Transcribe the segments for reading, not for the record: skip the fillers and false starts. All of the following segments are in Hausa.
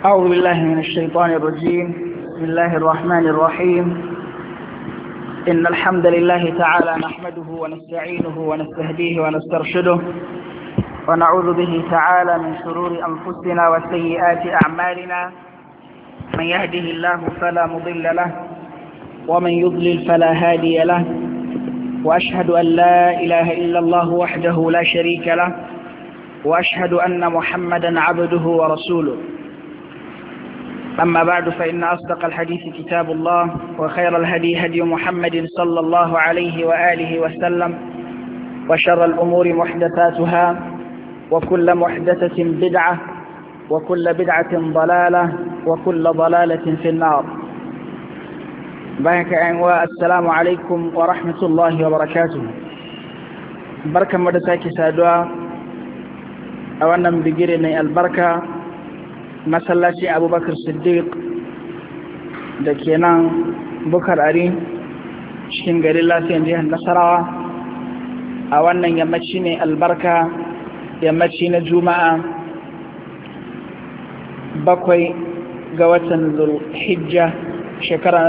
أعوذ بالله من الشيطان الرجيم. بسم الله الرحمن الرحيم. إن الحمد لله تعالى نحمده ونستعينه ونستهديه ونسترشده ونعوذ به تعالى من شرور أنفسنا وسيئات أعمالنا. من يهده الله فلا مضل له ومن يضلل فلا هادي له، وأشهد أن لا إله إلا الله وحده لا شريك له، وأشهد أن محمدا عبده ورسوله. أما بعد، فإن أصدق الحديث كتاب الله، وخير الهدي هدي محمد صلى الله عليه وآله وسلم، وشر الأمور محدثاتها، وكل محدثة بدعة، وكل بدعة ضلالة، وكل ضلالة في النار. السلام عليكم ورحمة الله وبركاته. بركة مدتاك سادوا أولا بجرني البركة masallaci abubakar siddiq da ke nan bukar ari cikin garin lafiyan jihar nasarawa a wannan yammaci ne albarka, yammaci na juma'a 7 ga watan zulhijja shekara na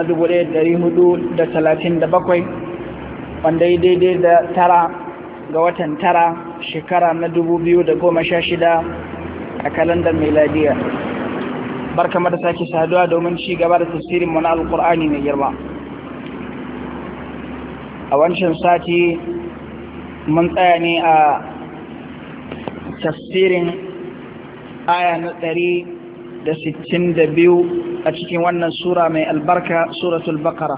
1437 wanda ya daidai da 9 ga watan 9 shekara na 2016 a kalandar miladiya. Barka da sake saduwa domin ci gaba da tafsirin mu na alqur'ani mai girma. A wancan sati mun tsaya ne a tafsirin aya na 162 a cikin wannan sura mai albarka, suratul baqara.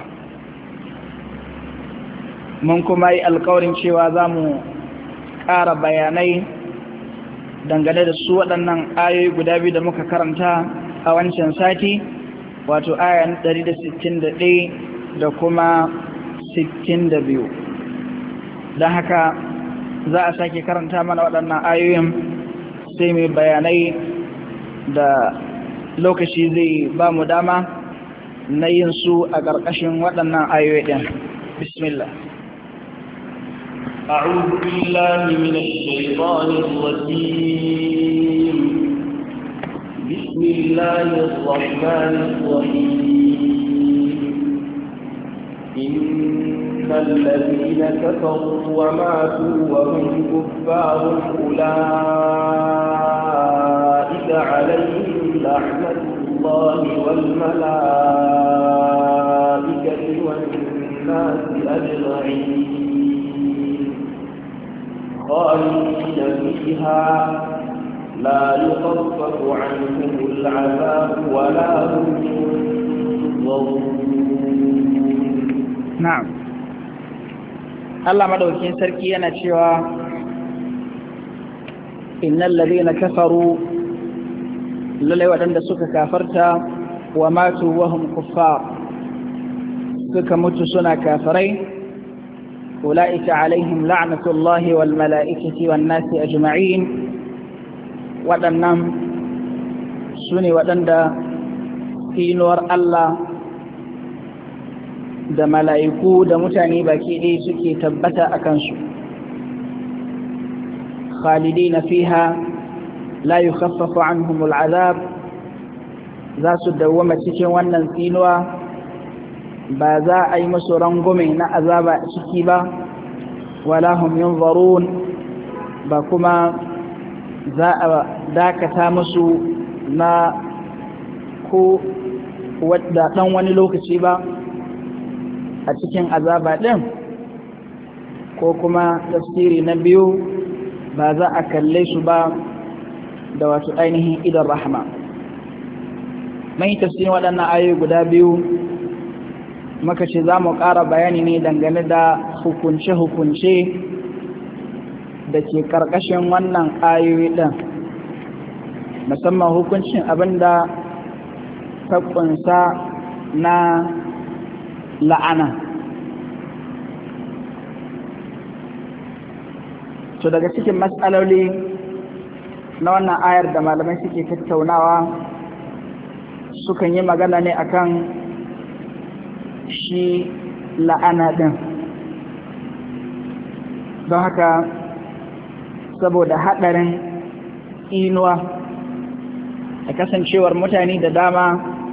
Mun kuma yi alƙawarin cewa za mu ƙara bayanai dangane da su waɗannan ayoyi guda biyu da muka karanta a wancan sati, wato ayan 161 da kuma 62. don haka za a sake karanta mana waɗannan ayoyin sai mai bayanai da lokaci zai ba mu dama na yin su a ƙarƙashin waɗannan ayoyi ɗin. Bismillah. أعوذ بالله من الشيطان الرجيم. بسم الله الرحمن الرحيم. إن الذين كفروا وماتوا وهم كفار أولئك عليهم لعنة الله والملائكة والناس أجمعين خالدين فيها لا يخفف عنهم العذاب ولا هم ينظرون. نعم. الله مدوكين سركي أنا شوى إن الذين كفروا للي ودند سك كافرتا وماتوا وهم كفار سك متسنا كافرين أولئك عليهم لعنة الله والملائكة والناس أجمعين. waɗannan su ne waɗanda tsinuwar Allah da mala'iku da mutane baki ɗaya suke tabbata a kansu. khalidina fiha la yukhaffafu anhumul azab, za su dawwama cikin wannan tsinuwa, ba za a yi musu rangume na azaba a ciki ba, wala hum yunzarun, ba kuma za a dakata musu na ko wadda ɗan wani lokaci ba a cikin azaba ɗin, ko kuma tafsiri na biyu ba za a kalle su ba da wato ainihin idan rahama. mai tafsirin waɗannan ayoyi guda biyu muka ce za mu ƙara bayani ne dangane da hukunce-hukunce da ke ƙarƙashin wannan ayoyi ɗin, musamman hukuncin abin da ta ƙunsa na la'ana. To daga cikin matsaloli na wannan ayar da malamai suke tattaunawa sukan yi magana ne akan shi la'ana ɗin. Don haka saboda haɗarin inuwa da kasancewar mutane da dama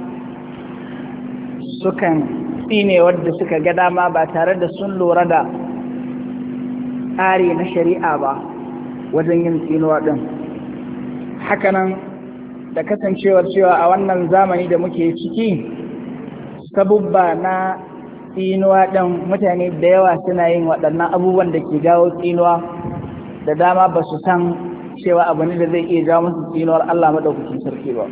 sukan tsine wadda suka ga dama ba tare da sun lura da tsari na shari'a ba wajen yin tsinuwa ɗin. Hakanan da kasancewar cewa a wannan zamani da muke ciki sabubba na tsinuwa ɗin mutane da yawa suna yin waɗannan abubuwan da ke jawo tsinuwa da dama ba su san cewa abu ne da zai iya jawo musu tsinuwar Allah maɗaukacin sarki ba.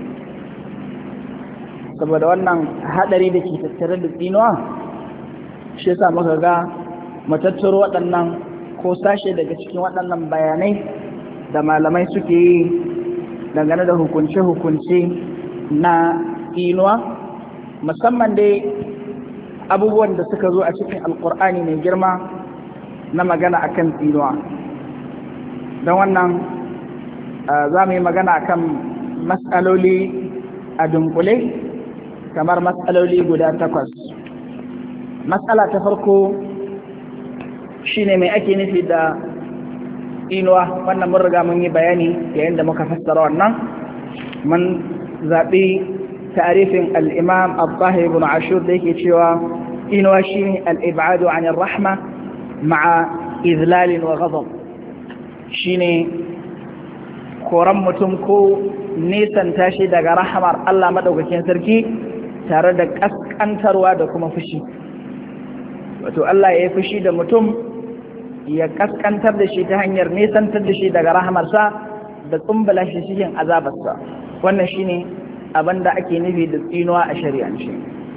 Saboda wannan haɗari da ke tattare da tsinuwa shi yasa muka ga matattaro waɗannan ko sashe daga cikin waɗannan bayanai da malamai suke yi dangane da hukunce-hukunce na tsinuwa, musamman dai abubuwan da suka zo a cikin alkur'ani mai girma na magana akan tsinuwa. Don wannan za mu yi magana akan matsaloli a dunkule kamar matsaloli guda 8. Matsala ta farko shine mai ake nufi da tsinuwa. Wannan mun riga mun yi bayani yayin da muka fassara wannan. Mun zaɓi ta'arifin al-Imam Al-Tahir ibn Ashur da yake cewa tsinuwa shine al-ib'adu 'an ar-rahma ma'a izlal wa ghadab. Shine koran mutum ko nisan tashi daga rahamar Allah madaukakin sarki tare da kaskantarwa da kuma fushi. Wato Allah ya yi fushi da mutum ya kaskantar da shi ta hanyar nisantar da shi daga rahamarsa da tsumbala shi cikin azabarsa. Wannan shine abin da ake nufi da tsinuwa a shari'ance.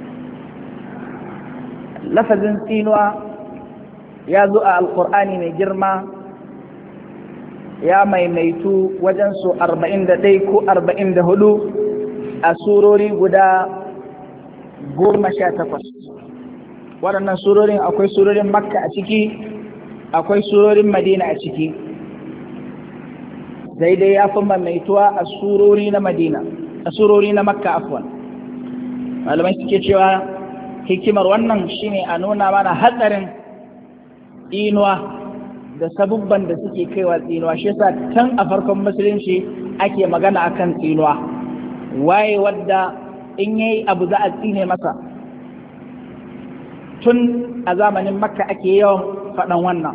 Lafazin tsinuwa ya zo a alkur'ani mai girma, ya maimaitu wajen su 41 ko 44 a surori guda 18. Waɗannan surorin akwai surorin Makka a ciki, akwai surorin Madina a ciki. Daidai ya fi maimaituwa a surori na Madina, a surori na Makka afwan. Malamai suke cewa hikimar wannan shine a nuna mana hatsarin tsinuwa da sabubban da suke kaiwa tsinuwa. Shi yasa tun a farkon musulunci ake magana akan tsinuwa. Waye wadda in yayi abu za a tsine masa. Tun a zamanin Makka ake yawan faɗan wannan.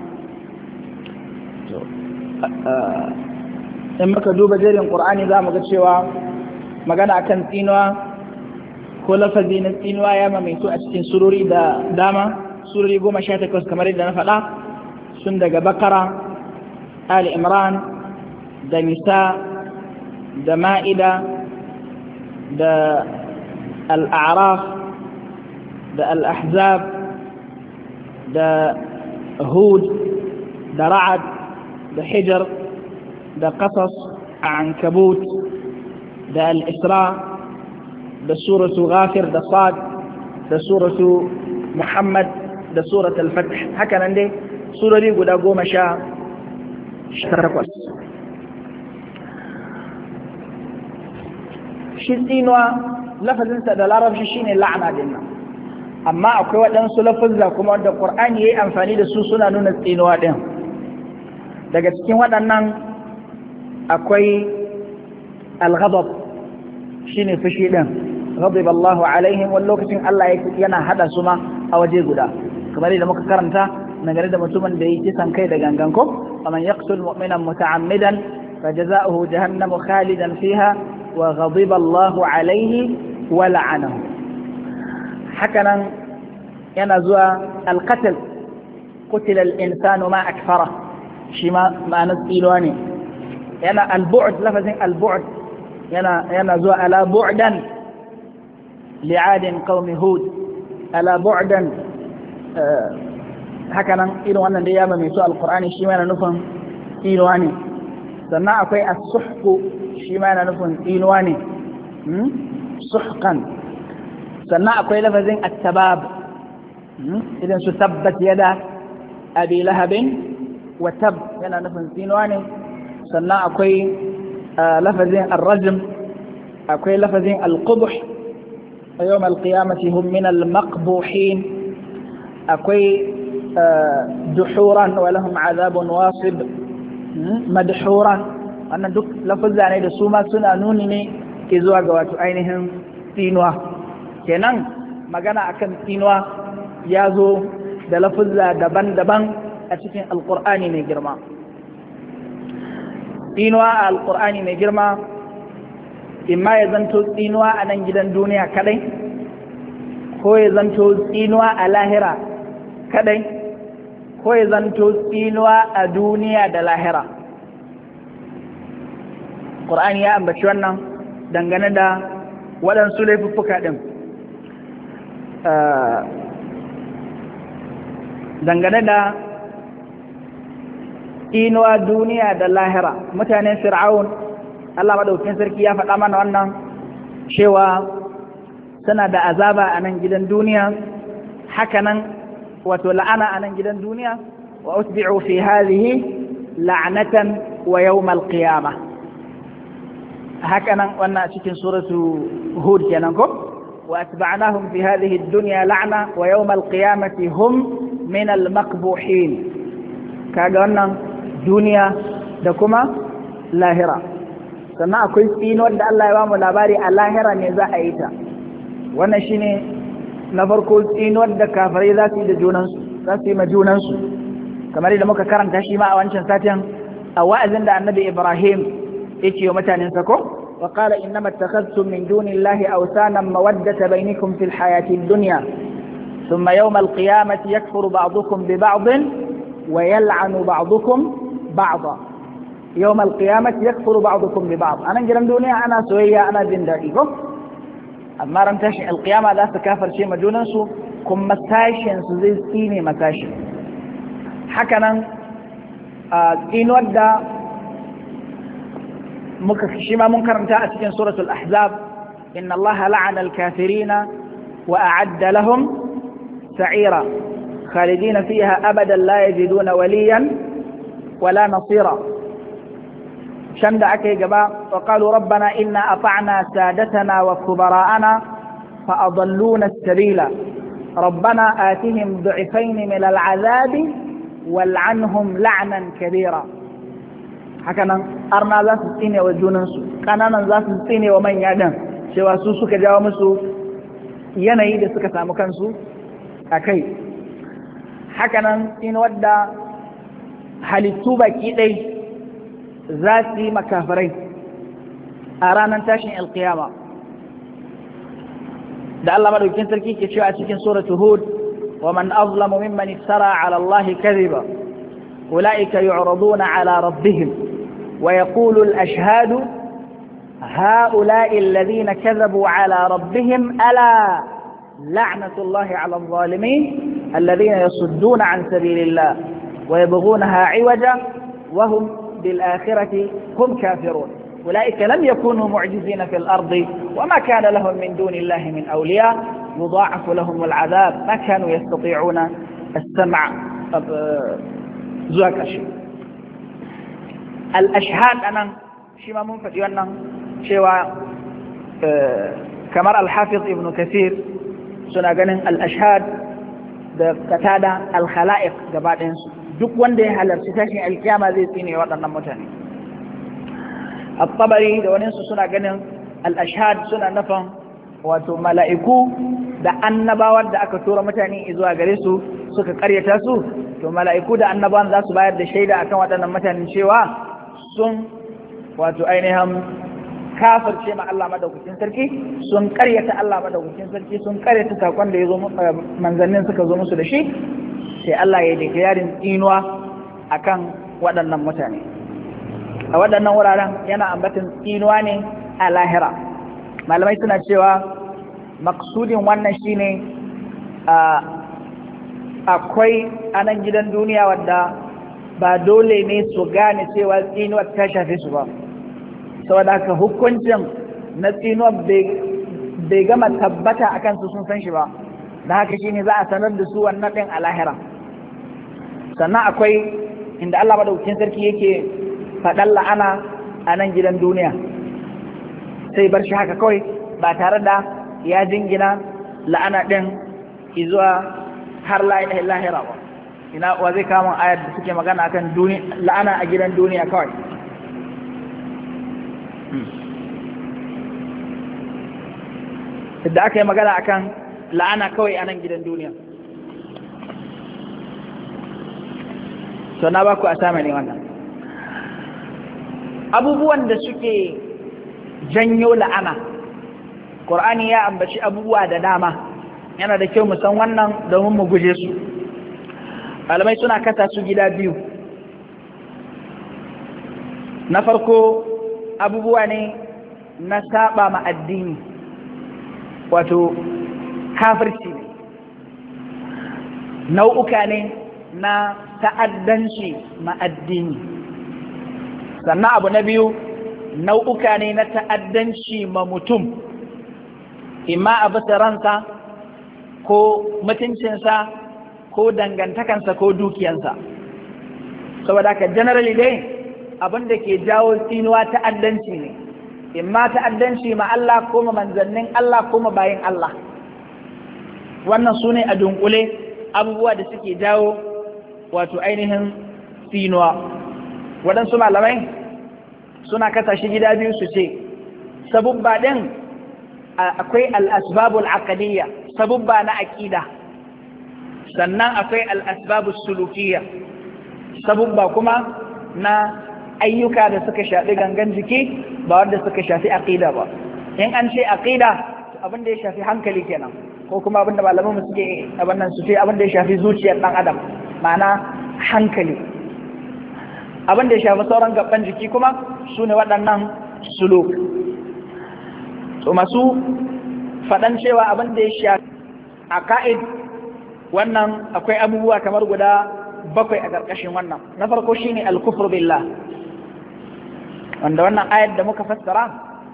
In muka duba jerin Qur'ani za mu ga cewa magana akan tsinuwa ko lafazi na tsinuwa ya mamaitu a cikin surori da dama, surori 18 kamar yadda na faɗa, sun daga Bakara, Ali Imran, da Nisa, da Ma'ida, da Al-A'raf, da Al-Ahzab, da Hud, da Ra'ad, da Hijr, da Qasas, Ankabut, da Al-Isra, da suratu Ghafir, da Sad, da suratu Muhammad, da surat Al-Fath. Haka nan dai surori guda 18. Shi tsinuwa lafazinsa da larabci shine la'ana din nan, amma akwai waɗansu lafazza kuma wanda Qur'ani yayi amfani da su suna nuna tsinuwa din. Daga cikin waɗannan akwai al-ghadab, shine fushi din. Ghadiba Allahu alaihim, wani lokacin Allah yana hada su ma a waje guda, kamar yadda muka karanta dangane da mutumin da yi kisan kai da gangan ko faman yaqtul mu'mina muta'ammidan fajaza'uhu jahannamu khalidan fiha wa ghadiba Allahu alayhi wa la'anahu. Hakanan yana zuwa al-qatl, qutila al-insanu ma akfara, shi ma ma'anar tsinuwa ne. Yana al-bu'd, lafazin al-bu'd yana zuwa ala bu'dan li'adin qaumi hud, ala bu'dan. Hakanan irin wannan dai ya mai su alqur'ani shi ma yana nufin tsinuwa ne. Sannan akwai as-suhqu, shi ma yana nufin tsinuwa ne, suhqan. Sannan akwai lafazin at-tabab, idan su tabbat yada abi lahabin wa tab, yana nufin tsinuwa ne. Sannan akwai lafazin ar-rajm, akwai lafazin al-qubh, yawm al-qiyamati hum min al-maqbuhin. Akwai duhuran wa lahum azabun wasib, madhuran. Wannan duk lafazza ne da su ma suna nuni ne zuwa ga wato ainihin tsinuwa. Kenan magana akan tsinuwa ya zo da lafuzza daban-daban a cikin alkur'ani mai girma. Tsinuwa a alkur'ani mai girma imma ya zanto tsinuwa a nan gidan duniya kadai, ko ya zanto tsinuwa a lahira kadai, ko ya zanto tsinuwa a duniya da lahira. Ƙur'ani ya ambaci wannan dangane da waɗansu laifuffuka ɗin. Dangane da tsinuwa duniya da lahira, mutanen Fir'aun, Allah maɗaukin sarki ya faɗa mana wannan cewa suna da azaba a nan gidan duniya, hakanan wato la'ana a nan gidan duniya, wa utbi'u fi hadhihi la'natan wa yawmal qiyamah. Hakanan wannan cikin suratu Hud kenan ko, wa atba'nahum fi hadhihi ad-dunya la'na wa yawmal qiyamati hum min al-maqbuhin. Kaga wannan duniya da kuma lahira. Sannan akwai tsinuwar da Allah ya ba mu labari a lahira ne za a yi ta. Wannan shine na farko tsinuwar da kafirai za su yi da junansu, za su yi ma junansu, kamar yadda muka karanta shi ma a wancan satin a wa'azin da annabi Ibrahim yake wa mutanensa ko, wa qala innama ittakhadhtum min dunillahi awsanan mawaddata bainakum fil hayati ad-dunya thumma yawma al-qiyamati yakfuru ba'dukum bi ba'din wa yal'anu ba'dukum ba'da. يوم القيامة يكفر بعضكم ببعض. أنا جرم دنيا أنا سوية أنا جن دائكم. أما رمتاش القيامة لا تكافر شيء مجونسو كم مساشن سزيز إيني مساشن. حكنا إن ودى شما منكر متاء في سورة الأحزاب إن الله لعن الكافرين وأعد لهم سعيرا خالدين فيها أبدا لا يجدون وليا ولا نصيرا. شند أكي جبا وقالوا ربنا إنا أطعنا سادتنا وكبراءنا فأضلونا السبيل ربنا آتهم ضعفين من العذاب والعنهم لعنا كبيرا. هكذا أرنا ذات السين والجننسو كاننا ذات السين ومن يعدن سوى سوسك جاومسو ينهي لسك سامكنسو أكي. هكذا إن ودى halittu baki ɗai za su yi makafirai a ranar tashin alkiyama da Allah madaukakin sarki ke cewa a cikin suratul Hud wa man azlamu mimman iftara ala Allah kadhiba ulaika yu'raduna ala rabbihim wa yaqulu al-ashhadu هؤلاء الذين كذبوا على ربهم ألا لعنة الله على الظالمين الذين يصدون عن سبيل الله ويبغونها عوجا وهم بالآخرة هم كافرون أولئك لم يكونوا معجزين في الأرض وما كان لهم من دون الله من أولياء يضاعف لهم العذاب ما كانوا يستطيعون السمع زواك الشيء. الأشهاد أنا شما منفت يوانا شوى كمر الحافظ ابن كثير سنة الأشهاد كتادة الخلائق قبائل duk wanda ya halarci tashin alkiyama zai tsine waɗannan mutane. At-Tabari da wani su suna ganin al-ashhad suna nufin wato mala'iku da annabawan da aka tura mutane zuwa gare su suka karyata su, to mala'iku da annabawan za su bayar da shaida akan waɗannan mutanen cewa sun wato ainihin kafirce ma Allah madaukakin sarki, sun karyata Allah madaukakin sarki, sun karyata sakon da ya zo manzannin suka zo musu da shi, sai Allah ya yi yarin tsinuwa a kan waɗannan mutane. A waɗannan wuraren yana ambatin tsinuwa ne a lahira. Malamai suna cewa maksudin wannan shi ne akwai a nan gidan duniya wadda ba dole ne su gane cewa tsinuwar ta shafe su ba. Saboda haka hukuncin na tsinuwar bai gama tabbata a kansu sun san shi ba. Da haka shi ne za a sanar da su wannan ɗin a lahira. Sannan akwai inda Allah madaukakin sarki yake faɗan la'ana a nan gidan duniya sai bar shi haka kawai ba tare da ya jingina la'ana ɗin zuwa har lahira ba. Ina wa zai kama ayar da suke magana akan la'ana a gidan duniya kawai. da aka yi magana akan la'ana kawai a nan gidan duniya. To na ba ku a sama ne wannan abubuwan da suke janyo la'ana. Ƙur'ani ya ambaci abubuwa da dama, yana da kyau mu san wannan domin mu guje su. Malamai suna kasa su gida biyu. Na farko abubuwa ne na saba ma addini, wato kafirci ne, nau'uka ne na ta'addanci ma addini. Sannan abu na biyu nau'uka ne na ta'addanci ma mutum, imma a bisa ransa ko mutuncinsa ko dangantakansa ko dukiyansa. Saboda haka generally dai abin da ke jawo tsinuwa ta'addanci ne, imma ta'addanci ma Allah ko ma manzannin Allah ko ma bayin Allah. Wannan su ne a dunkule abubuwa da suke jawo wato ainihin tsinuwa. Waɗansu malamai suna kasa shi gida biyu su ce sabubba ɗin akwai al'asbabul aqdiyya, sabubba na aƙida, sannan akwai al'asbabul sulukiyya, sabubba kuma na ayyuka da suka shafi gangan jiki ba wanda suka shafi aqida ba. In an ce aqida abin da ya shafi hankali kenan, ko kuma abin da malaman suke abin nan su ce abin da ya shafi zuciyar ɗan adam, ma'ana hankali. Abin da ya shafi sauran gaban jiki kuma su ne waɗannan suluk. To masu faɗan cewa abin da ya shafi a ka'id wannan akwai abubuwa kamar guda 7 a ƙarƙashin wannan. Na farko shine al-kufru billah, wanda wannan ayat da muka fassara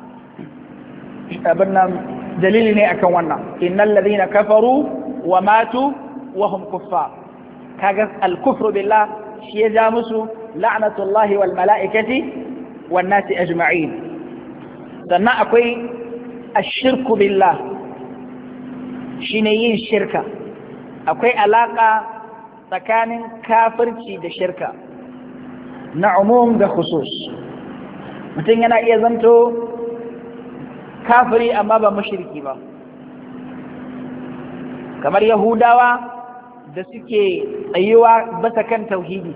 abin nan dalili ne akan wannan. Innal ladhina kafaru wa matu wa hum kuffar. Kaga al-kufru billah shi ya ja musu la'natullahi wal mala'ikati wan nasi ajma'in. Sannan akwai ashirku billah, shine yin shirka. Akwai alaka tsakanin kafirci da shirka na umum da khusus. Mutum yana iya zanto kafiri amma ba mushriki ba, kamar Yahudawa da suke tsayuwa bisa kan tauhidi,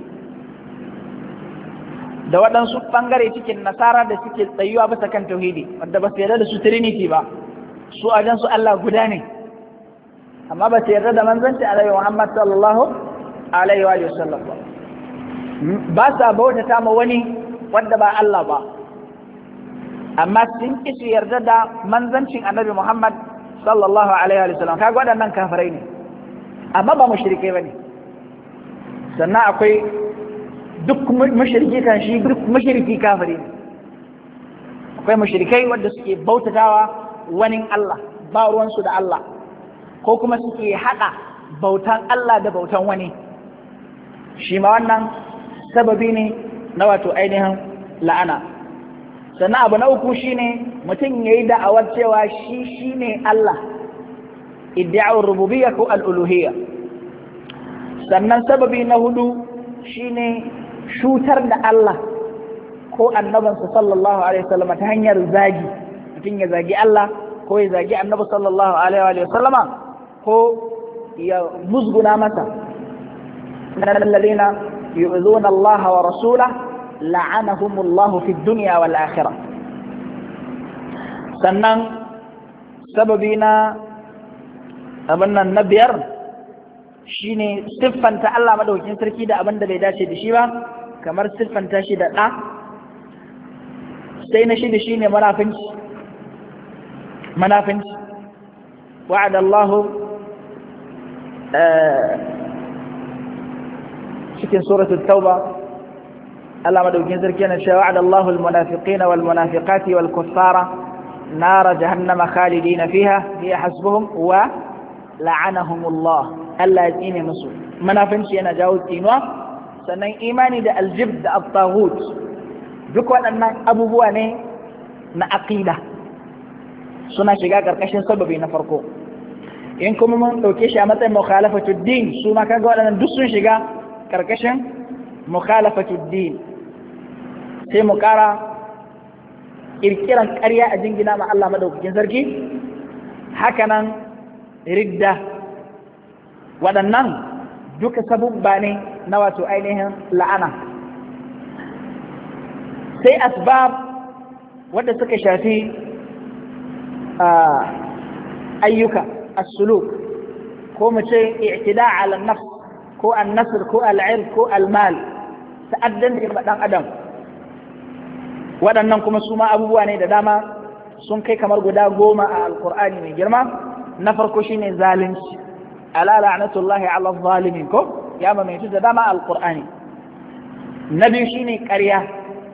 da waɗansu ɓangare cikin nasara da suke tsayuwa bisa kan tauhidi, wanda ba su yarda da su trinity ba, su ajan su Allah guda ne, amma ba su yarda da manzanci alaihi Muhammad sallallahu alaihi wa sallam ba sa bautata ma wani wanda ba Allah ba, amma sun ki su yarda da manzancin annabi Muhammad sallallahu alaihi wa sallam. Kaga waɗannan kafirai ne amma ba mushrikai bane. Sannan akwai duk mushriki kan shi duk mushriki kafiri ne. Akwai mushrikai wanda suke bautatawa wani Allah, ba ruwansu da Allah, ko kuma suke haɗa bautan Allah da bautan wani. Shi ma wannan sababi ne na wato ainihin la'ana. Sannan abu na uku shine mutum ya yi da'awar cewa shi ne Allah, iddi'a'ur rububiyya ko al'uluhiyya. Sannan sababi na hudu shine shutar da Allah ko annabinsa sallallahu alaihi wasallam ta hanyar zagi. Mutum ya zagi Allah ko ya zagi annabi sallallahu alaihi wasallama ko ya musguna masa. alladhina yu'dhuna Allah wa rasulahu la'anahumullahu fid dunya wal akhirah. Sannan sababi na abin nan na biyar shine siffanta Allah madaukakin sarki da abin da bai dace da shi ba, kamar siffanta shi da ɗa. Sai na shida shine munafinci. wa'ada Allah cikin suratul tauba Allah madaukakin sarki yana cewa wa'ada Allahu al-munafiqina wal munafiqati wal kuffara nara jahannama khalidina fiha hiya hasbuhum wa la'anahumullah. Allah ya tsine musu. Munafinci yana jawo tsinuwa. Sannan imani da aljib da at-taghut duk waɗannan abubuwa ne na aqida, suna shiga ƙarƙashin sababi na farko. In kuma mun ɗauke shi a matsayin mukhalafatud din, su ma kaga waɗannan duk sun shiga ƙarƙashin mukhalafatud din. Sai mu ƙara ƙirƙiran ƙarya a jingina ma Allah madaukakin sarki, hakanan ridda, waɗannan duka sabubba ne na wato ainihin la'ana. sai asbab wadda suka shafi ayyuka as-suluk, ko mu ce i'tida ala nafs ko an-nasr ko al-'ird ko al-mal, ta'addan da dan adam. waɗannan kuma su ma abubuwa ne da dama sun kai kamar guda 10 a alqur'ani mai girma. na farko shine zalunci, ala la'natullahi ala adh-dhalimin, ko ya mamaitu da dama alqur'ani. na biyu shine ƙarya,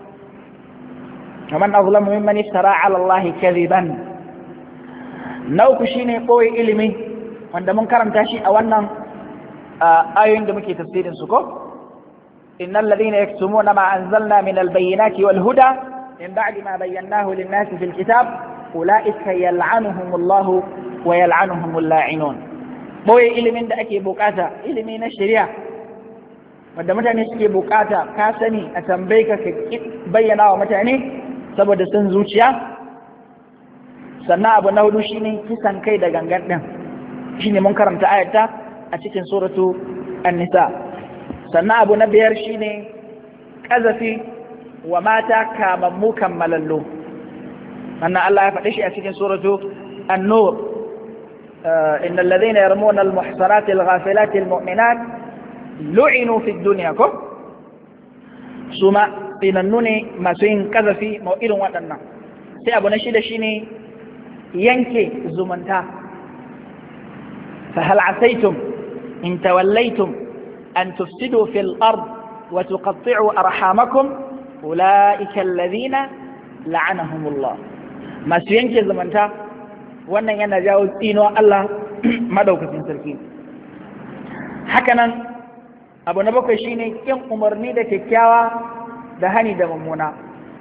kaman azlamu mimman iftara ala allahi kadhiban. na uku shine ɓoye ilimi, wanda mun karanta shi a wannan ayoyin da muke tafsirin su, ko innal ladina yaktumuna ma anzalna min albayyinati wal huda min ba'di ma bayyanahu lin-nasi fil kitab ulaika yal'anuhumullahu wa yal'anuhumul la'inun. ɓoye ilimin da ake bukata, ilimi na shari'a wanda mutane suke bukata, ka sani a tambaye ka bayyana wa mutane saboda sun zuciya. sannan abu na hudu shine kisan kai da gangan din, shine mun karanta ayata a cikin suratu an-nisa. sannan abu na biyar shine kazafi wa mata kamammu kammalallo, wannan Allah ya faɗi shi a cikin suratu an-nur. innal ladhina yarmuna al-muhsanati al-ghafilati al-mu'minat lu'inu fi ad-dunya, ko suma tsinannu ne masu yin kazafi ma irin waɗannan. sai abu na shida shine yanke zumunta. fa hal asaytum in tawallaytum an tufsidu fil ard wa tuqatti'u arhamakum ulaika alladhina la'anahumullah. masu yanke zumunta wannan yana jawo tsinuwa Allah madaukakin sarki. hakanan abu na bakwai shine kin umarni da kyakkyawa da hani da mummuna.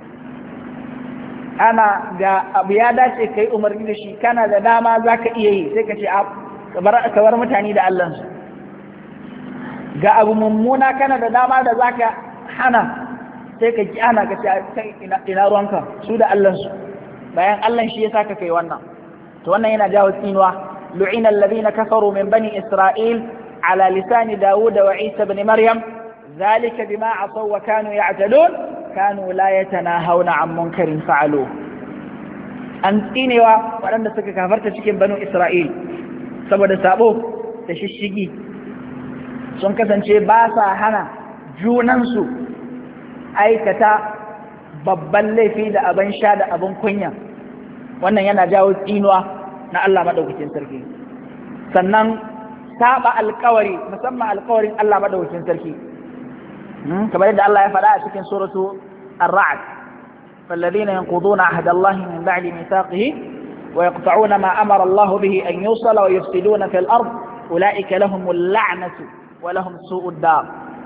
ana da abu ya dace kai umarni da shi, kana da dama zaka iya yi, sai ka ce ka bar mutane da Allahnsu. ga abu mummuna kana da dama da zaka hana, sai ka ki ana ka ce ina ruwanka, su da Allahnsu, bayan Allah shi ya saka kai wannan. to wannan yana jawo tsinuwa. lu'ina alladhina kafaru min bani isra'il ala lisani dawud wa isa ibn maryam ذلك بما عصوا وكانوا يعتدون كانوا لا يتناهون عن منكر فعلوه. an tsinewa waɗanda suka kafarta cikin banu Isra'il saboda sabo da shishigi, sun kasance ba sa hana junansu aikata babban laifi da abin sha da abin kunya. wannan yana jawo tsinuwa na Allah madaukakin sarki. sannan saba alƙawari, musamman alƙawarin Allah madaukakin sarki, kamar yadda Allah ya faɗa a cikin suratu ar-ra'd فالذين ينقضون عهد الله من بعد ميثاقه ويقطعون ما أمر الله به أن يوصل ويفسدون في الأرض أولئك لهم اللعنة ولهم سوء الدار.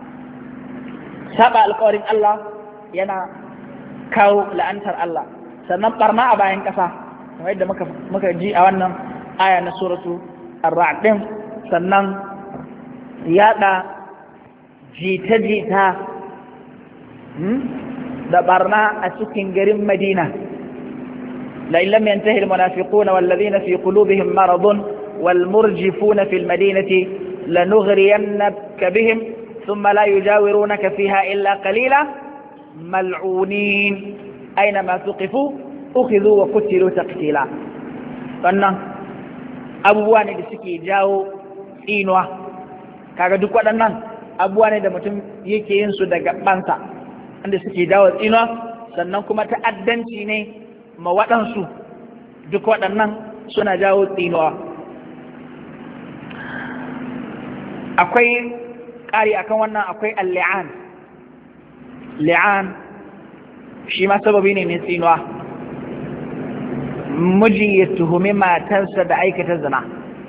سبع القوارين الله ينا كاو لأنتر الله sannan barna a bayan ƙasa kamar yadda muka ji a wannan aya na suratu ar-ra'd din. sannan yaɗa jita-jita da barna a cikin garin Madina. la in lam yantahi al-munafiquna walladhina fi qulubihim maradun wal murjifuna fil madinati lanughriyannaka bihim thumma la yujawirunaka fiha illa qalila mal'unin aynama thuqifu ukhidhu wa qutilu taqtila. wannan abubuwa ne da suke jawo tsinuwa. kaga duk waɗannan abubuwa ne da mutum yake yin su daga bansa wanda suke dawo tsinuwa, sannan kuma ta'addanci ne ma waɗansu. duk waɗannan suna jawo tsinuwa. akwai ƙari akan wannan, akwai al-li'an. li'an shi ma sababi ne tsinuwa. miji ya tuhumi matarsa da aikata zina,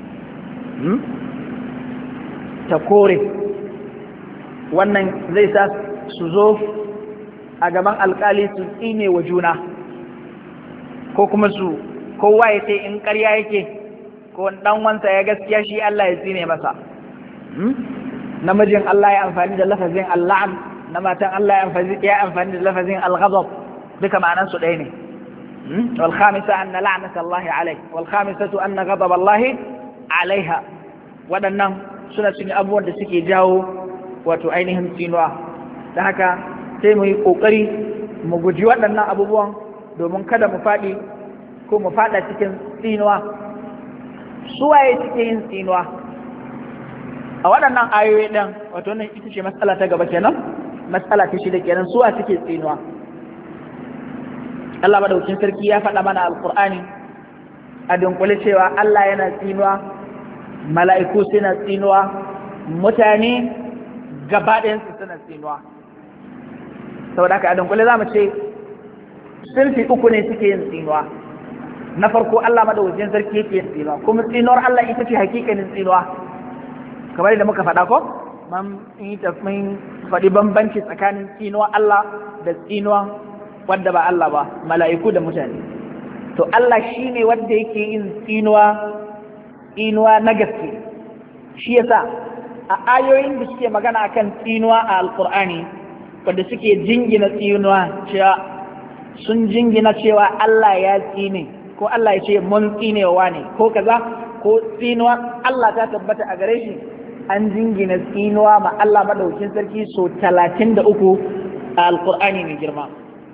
ta kore, wannan zai sa su zo a gaban alkali su tsine wa juna, ko kuma su kowa ya ce in ƙarya yake ko dan wansa ya gaskiya shi Allah ya tsine masa. namijin Allah ya amfani da lafazin al-la'n, na matan Allah ya amfani da lafazin al-ghadab, duka ma'anan su ɗaya ne. wal khamisa anna la'nata Allah alayhi wal khamisatu anna ghadab Allah alaiha. Waɗannan suna cikin abubuwan da suke jawo wato ainihin tsinuwa. Da haka sai mu yi ƙoƙari mu guji waɗannan abubuwan domin kada mu faɗi ko mu faɗa cikin tsinuwa. Suwaye suke yin tsinuwa a waɗannan ayoyi ɗin? Wato wannan ita ce matsala ta gaba kenan, matsala ta shida kenan. Suwa suke tsinuwa? Allah madaukakin sarki ya faɗa mana alƙur'ani a dunkule cewa Allah yana tsinuwa, mala'iku suna tsinuwa, mutane gaba ɗayansu suna tsinuwa. Saboda haka a dunkule za mu ce sunfi uku ne suke yin tsinuwa. Na farko Allah madaukakin sarki yake yin tsinuwa, kuma tsinuwar Allah ita ce hakikanin tsinuwa, kamar yadda muka faɗa ko mun faɗi bambanci tsakanin tsinuwa Allah da tsinuwa wadda ba Allah ba, mala'iku da mutane. To Allah shine wanda yake yin tsinuwa na gaske. Shi yasa a ayoyin da suke magana akan tsinuwa a alkur'ani, wanda suke jingina tsinuwa cewa sun jingina cewa Allah ya tsine, ko Allah ya ce mun tsinewa ne ko kaza, ko tsinuwa Allah ta tabbata a gare shi, an jingina tsinuwa ma Allah madaukin sarki so 33 a alkur'ani mai girma.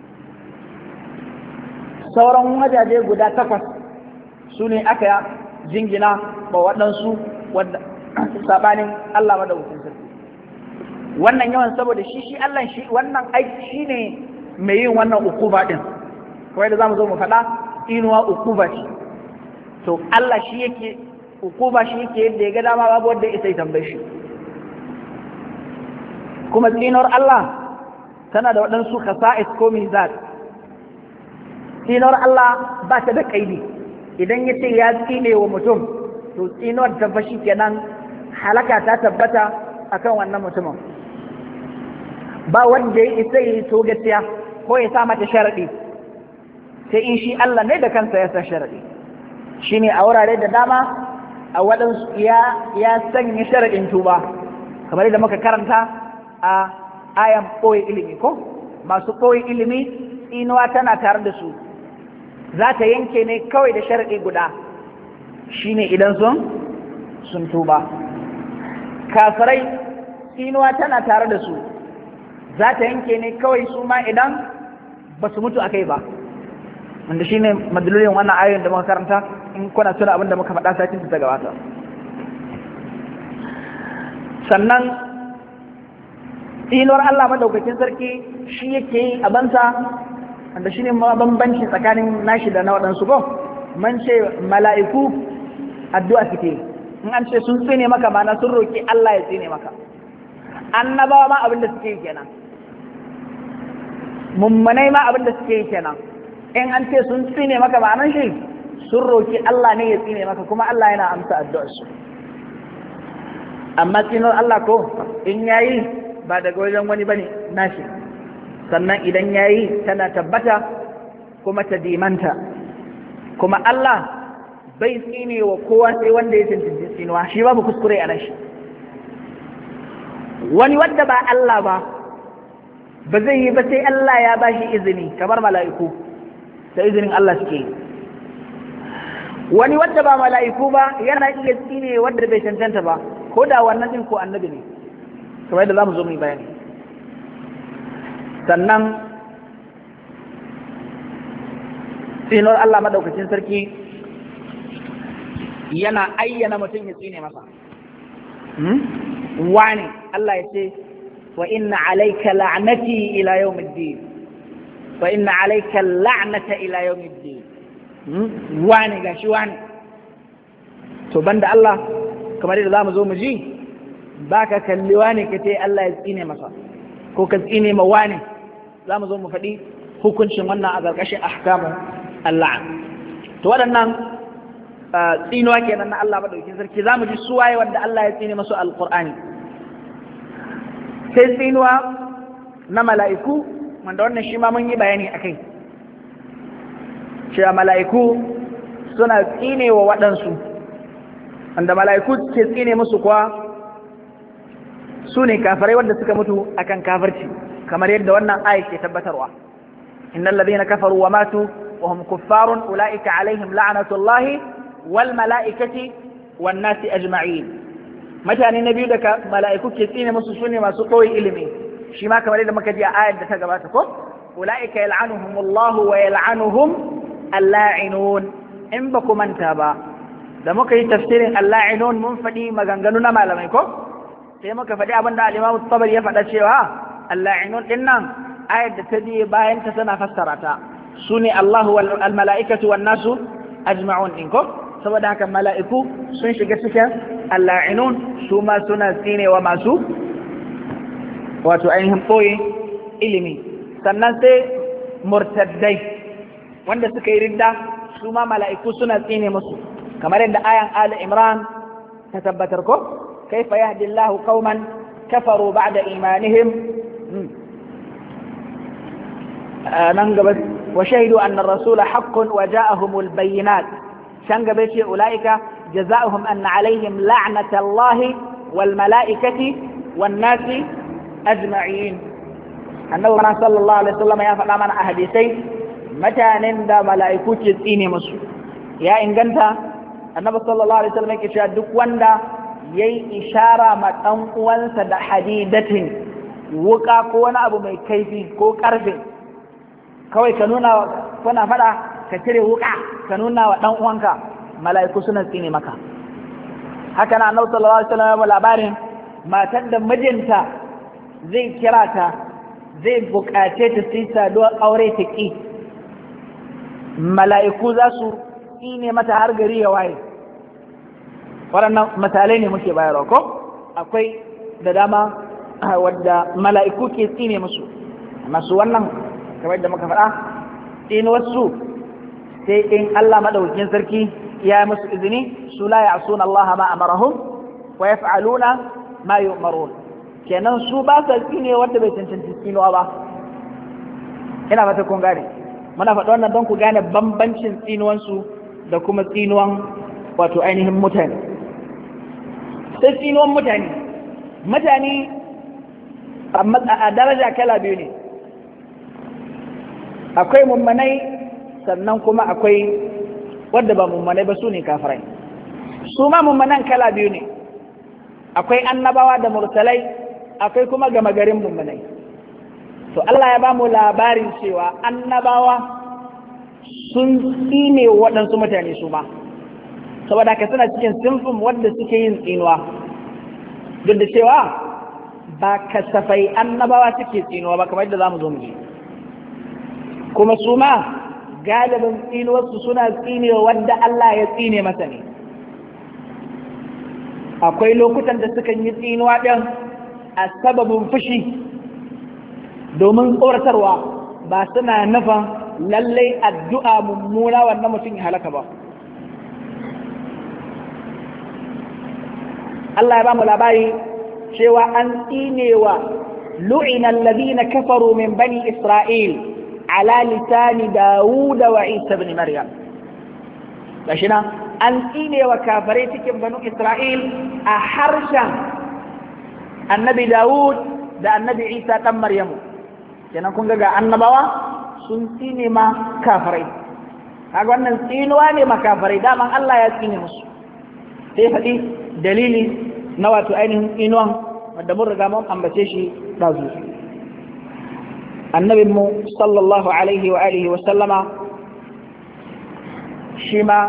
Sauran wajaje guda 8 su ne aka jingina ba waɗansu wadda sabanin Allah madaukakin sarki. Wannan yawan saboda shi Allah shi wannan aiki shine mai yin wannan ukuba din, kawai da zamu zo mu faɗa inuwa ukuba ce. To Allah shi yake ukuba, shi yake yadda ya ga dama, babu wanda ya tambaye shi. Kuma tsinuwar Allah tana da waɗansu khasa'is ko mizat. Tsinuwar Allah ba ta da kaidi. Idan ya ce ya tsine wa mutum, to tsinuwar ta fashi kenan, halaka ta tabbata akan wannan mutumin. Ba wanda ya isa yi to gaskiya ko ya sa mata sharaɗi, sai in shi Allah ne da kansa ya sa sharaɗi. Shi ne a wurare da dama a waɗansu ya sanya sharaɗin tuba, kamar yadda muka karanta a ayan ɓoye ilimi ko masu ɓoye ilimi tsinuwa tana tare da su, za ta yanke ne kawai da sharaɗi guda, shi ne idan sun tuba. Kafirai tsinuwa tana tare da su, za ta yanke ne kawai su ma idan ba su mutu a kai ba, wanda shi ne madalolin wannan ayoyin da muka karanta, in kuna tuna abin da muka faɗa satin ta gabata. Sannan tsinuwar Allah madaukakin sarki shi yake yi a bansa, wanda shi ne bambanci tsakanin nashi da na waɗansu ko man ce mala'iku addu'a suke, in an ce sun tsine maka mana sun roƙi Allah ya tsine maka. Annabawa ma abin da suke yi kenan, mummanai ma abin da suke yi kenan. In an ce sun tsine maka ma'anan shi sun roƙi Allah ne ya tsine maka, kuma Allah yana amsa addu'arsu. Amma tsinuwar Allah ko in yayi ba daga wajen wani bane nashi, sannan idan yayi tana tabbata kuma ta dimanta, kuma Allah bai tsine wa kowa sai wanda ya cancanci tsinuwa, shi babu kuskure a nashi. Wani wadda ba Allah ba zai yi ba sai Allah ya bashi izini, kamar mala'iku da izinin Allah suke yi. Wani wadda ba mala'iku ba yana iya tsine wadda bai cancanta ba, ko da wannan din ko annabi ne, kamar yadda zamu zo mu yi bayani. Sannan tsinuwar Allah madaukakin sarki yana ayyana mutum ya tsine masa. Wani Allah ya ce wa inna alayka la'nati ila yawmiddin, wa inna alayka la'nata ila yawmiddin. Wani gashi wani. To banda Allah, kamar yadda zamu zo mu ji, baka kalli wani ka ce Allah ya tsine masa ko ka tsine ma wani. Zamu zo mu faɗi hukuncin wannan a ƙarƙashin ahkamun Allah. To waɗannan tsinuwa kenan na Allah madaukakin sarki. Zamu ji suwaye wanda Allah ya tsine masu alqur'ani. Sai tsinuwa na mala'iku, wanda wannan shi ma mun yi bayani akai, cewa mala'iku suna tsine wa waɗansu, wanda mala'iku ke tsine musu kuwa su ne kafirai wanda suka mutu akan kafirci, kamar yadda wannan ayat ke tabbatarwa. Innal ladhina kafaru wa matu wa hum kuffarun ulaika alaihim la'natullahi wal mala'ikati wan nasi ajma'in. Mutane na biyu da mala'iku ke tsine musu sune masu koyi ilimi, shi ma kamar yadda muka ji a ayar da ta gabata ko ulaika yal'anuhumullahu wa yal'anuhum al-la'inun. In ba ku manta ba da muka yi tafsirin al-la'inun mun faɗi maganganu na malamai ko sai muka faɗi abin da al-Imam Tabari ya faɗa cewa al-la'inun din nan ayar da ta biye bayan ta tana fassara ta sune Allahu wal mala'ikatu wan nasu ajma'un din ko saboda haka mala'iku sun shiga cikin al-la'inun su ma suna tsinewa masu wato ainihin ɓoye ilimi. Sannan sai murtaddai wanda suka yi ridda su ma mala'iku suna tsine musu kamar yadda ayan Ali Imran ta tabbatar ko kaifa yahdi Allahu qauman kafaru ba'da imanihim nan gaba wa shahidu anna ar-rasula haqqun wa ja'ahumul bayyinat can gaba ce ulaika jazaohum anna alaihim la'natullahi wal mala'ikati wan nasi ajma'in. Annabi sallallahu alaihi wasallam ya faɗa mana a hadisai mutanen da mala'iku ke tsine musu ya inganta. Annabi sallallahu alaihi wasallam yake cewa duk wanda yayi ishara ma dan uwansa da hadidatin wuka ko wani abu mai kaifi ko karfe kawai ka nuna kuna faɗa ka cire wuka ka nuna wa dan uwanka mala'iku suna tsine maka. Haka na Annabi sallallahu alaihi wasallam ya labarin matar da mijinta zai kira ta zai bukace ta sai saduwar aure ta ƙi mala'iku za su tsine mata har gari ya waye. Waɗannan misalai ne muke bayarwa ko akwai da dama wadda mala'iku ke tsine musu masu wannan kamar yadda muka faɗa tsine wasu sai in Allah madaukakin sarki ya musu izini su la ya'suna Allah ma amarahum wa yaf'aluna ma yu'marun. Kenan su ba sa tsine wanda bai cancanci tsinuwa ba. Ina fata kun gane muna faɗa wannan don ku gane bambancin tsinuwansu da kuma tsinuwan wato ainihin mutane. Sai tsinuwan mutane a daraja kala biyu ne, akwai mummanai sannan kuma akwai wadda ba mummanai ba su ne kafirai. Su ma mummanan kala biyu ne, akwai annabawa da mursalai akwai kuma gama garin mummunai. To Allah ya ba mu labarin cewa annabawa sun tsine waɗansu mutane su ma saboda ka suna cikin sinfin wadda suke yin tsinuwa duk da cewa ba kasafai annabawa suke tsinuwa ba kamar yadda za mu zo mu ji kuma su ma galibin tsinuwarsu suna tsinewa wadda Allah ya tsine masa ne. Akwai lokutan da sukan yi tsinuwa ɗin a sababin fushi domin tsoratarwa ba suna nufin lallai addu'a mummuna wannan mutum ya halaka ba. Allah ya ba mu labari cewa an tsinewa lu'ina alladhina kafaru min bani Isra'il ala lisani Dawud wa Isa ibn Maryam. Gashi nan an tsinewa kafirai cikin banu Isra'il a harshen annabi Dawud da annabi Isa ɗan Maryamu. Kenan kun ga annabawa sun tsine ma kafirai. Kaga wannan tsinuwa ne ma kafirai daman Allah ya tsine musu. Sai faɗi dalili na wato ainihin tsinuwan wanda mun riga mun ambace shi ɗazu. Annabin mu sallallahu alaihi wa alihi wa sallama shi ma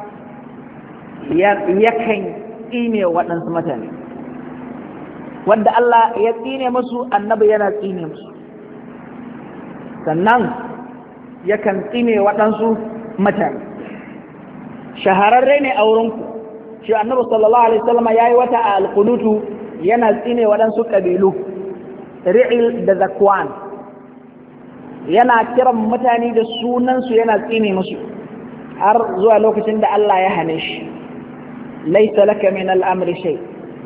yakan tsine waɗansu mutane. Wanda Allah ya tsine musu annabi yana tsine musu sannan yakan tsine waɗansu mutane. Shahararre ne a wurinku shi annabi sallallahu alaihi wasallam yayi wata a alqunutu yana tsine waɗansu ƙabilu Ri'il da Zakwan yana kiran mutane da sunansu yana tsine musu har zuwa lokacin da Allah ya hane shi laysa laka min al-amri shay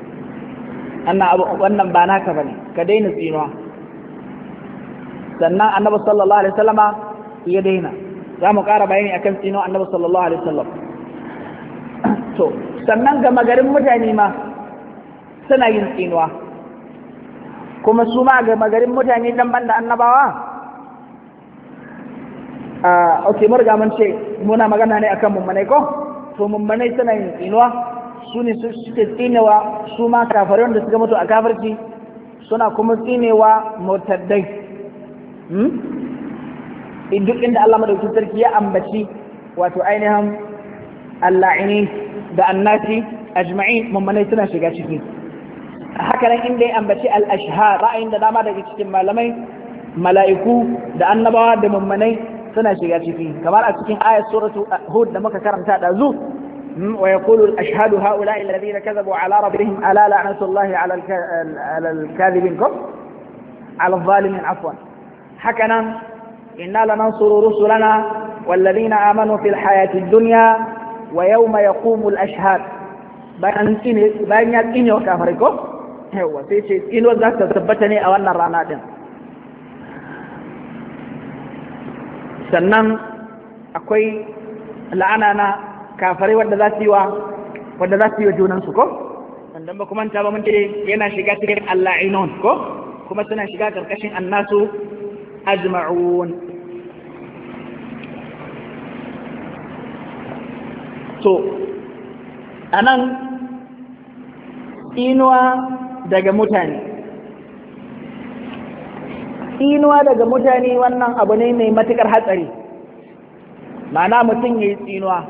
wannan ba naka bane ka daina tsinuwa. Sannan annabi sallallahu alaihi wasallama ya daina. Za mu ƙara bayani akan tsinuwa annabi sallallahu alaihi wasallam. To sannan gama garin mutane ma suna yin tsinuwa kuma su ma gama garin mutane dan banda annabawa okay mun riga mun ce muna magana ne akan mummunai ko to mummunai suna yin tsinuwa su ne suke tsinewa su ma kafirai wanda suka mutu a kafirci suna kuma tsinewa murtaddai duk inda Allah madaukakin sarki ya ambaci wato ainihin alla'ini da annasi ajma'in mummunai suna shiga ciki haka nan inda ya ambaci al-ashhar ra'ayin da dama daga cikin malamai mala'iku da annabawa da mummunai suna shiga ciki kamar a cikin ayat suratu hud da muka karanta da zu wa yaqulu al-ashhadu ha'ula'i alladhina kadhabu ala rabbihim ala la'natullahi ala al-kadhibin ala adh-dhalimin afwan haka nan inna lanansuru rusulana والذين آمنوا في الحياة الدنيا ويوم يقوم الأشهاد bayan ya tsine wa kafirai ko yawa sai ce tsinuwar za ta tabbata ne a wannan rana din sannan akwai la'ana na kafirai wadda za su yi wa junansu ko sannan ba kuma ta ba mun ce yana shiga cikin alla'inon ko kuma suna shiga karkashin annasu ajma'un to anan inuwa daga mutane wannan abu ne mai matukar hatsari ma'ana mutum ya yi tsinuwa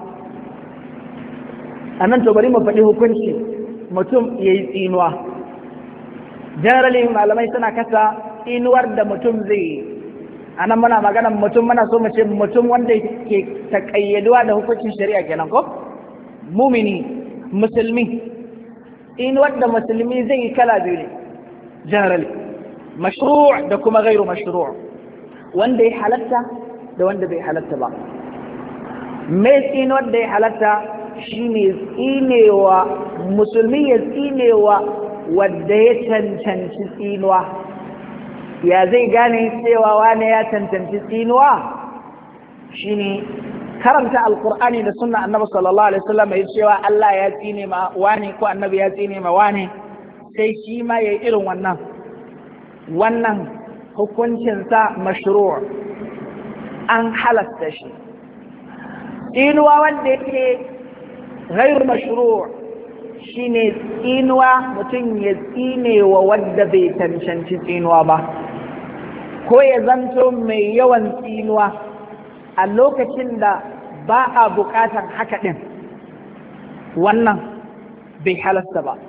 anan to bari mu faɗi hukunci mutum ya yi tsinuwa generally malamai suna kasa tsinuwar da mutum zai yi anan muna maganar mutum muna so mu ce mutum wanda ke taƙayyaduwa da hukuncin shari'a kenan ko mumini musulmi in wanda musulmi zai yi kala biyu ne generally mashru' da kuma gairu mashru' wanda ya halatta da wanda bai halatta ba mai tsini wanda ya halatta shine tsinewa musulmi ya tsinewa wanda ya cancanci tsinuwa ya zai gane cewa wane ya cancanci tsinuwa shine karanta alkur'ani da sunna annabi sallallahu alaihi wasallam ya cewa Allah ya tsine ma wani ko annabi ya tsine ma wani sai shi ma yayi irin wannan hukuncin sa mashru' an halasta shi tsinuwa wanda yake ghairu mashru' shine tsinuwa mutum ya tsine wa wanda bai cancanci tsinuwa ba ko ya zanto mai yawan tsinuwa a lokacin da ba a buƙatar haka ɗin wannan bai halasta ba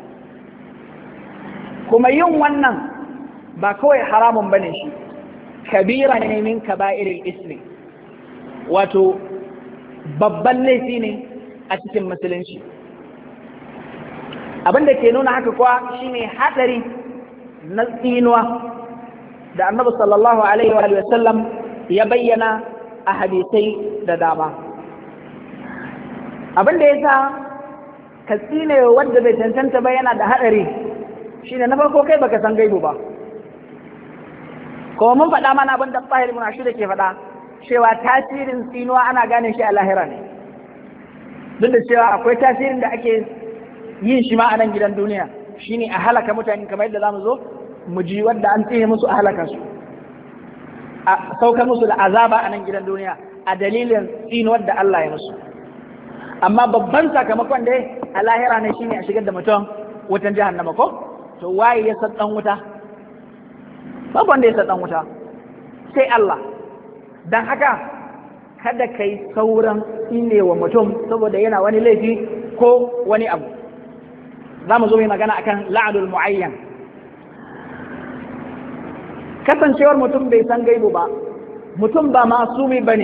kuma yin wannan ba kawai haramun bane shi kabira ne min kaba'iril ismi wato babban laifi ne a cikin musulunci abinda ke nuna haka kuwa shine hadari na tsinuwa da annabi sallallahu alaihi wa sallam ya bayyana a hadisai da dama abinda ya sa ka tsine wanda bai cancanta ba yana da hadari shine na farko kai baka san gaibu ba kuma mun faɗa mana abinda Tahir ibn Ashur ke faɗa cewa tasirin tsinuwa ana gane shi a lahira ne duk da cewa akwai tasirin da ake yin shi ma a nan gidan duniya shine a halaka mutane kamar yadda zamu zo mu ji wanda an tsine musu a halaka su a saukar musu da azaba a nan gidan duniya a dalilin tsinuwar da Allah ya musu amma babban sakamakon dai a lahira ne shine a shigar da mutum wutan jahannama ko to waye ya san dan wuta babu wanda ya san dan wuta sai Allah dan haka kada kai sauran tsinewa mutum saboda yana wani laifi ko wani abu za mu zo mai magana akan la'adul mu'ayyan kasancewar mutum bai san gaibu ba mutum ba masumi ba ne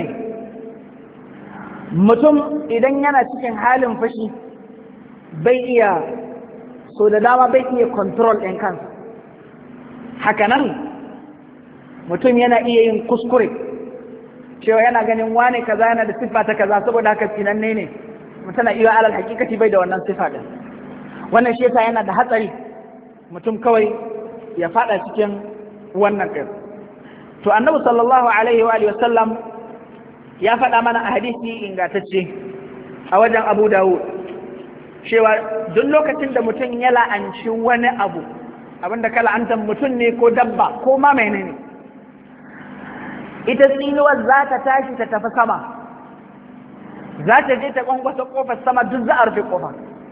mutum idan yana cikin halin fashi bai iya so da dama bai iya control ɗin kansa hakanan mutum yana iya yin kuskure cewa yana ganin wane kaza yana da siffa ta kaza saboda haka tsinanne ne mutum na iya alal hakikati bai da wannan siffa din wannan shi yasa yana da hatsari mutum kawai ya fada cikin wannan ɗin to annabi sallallahu alaihi wa sallam ya faɗa mana a hadisi ingantacce a wajen Abu Dawud cewa duk lokacin da mutum ya la'anci wani abu abinda ka la'anta mutum ne ko dabba ko ma menene ita tsinuwar za ta tashi ta tafi sama, za ta je ta kwankwasa kofar sama, duk za a rufe kofa,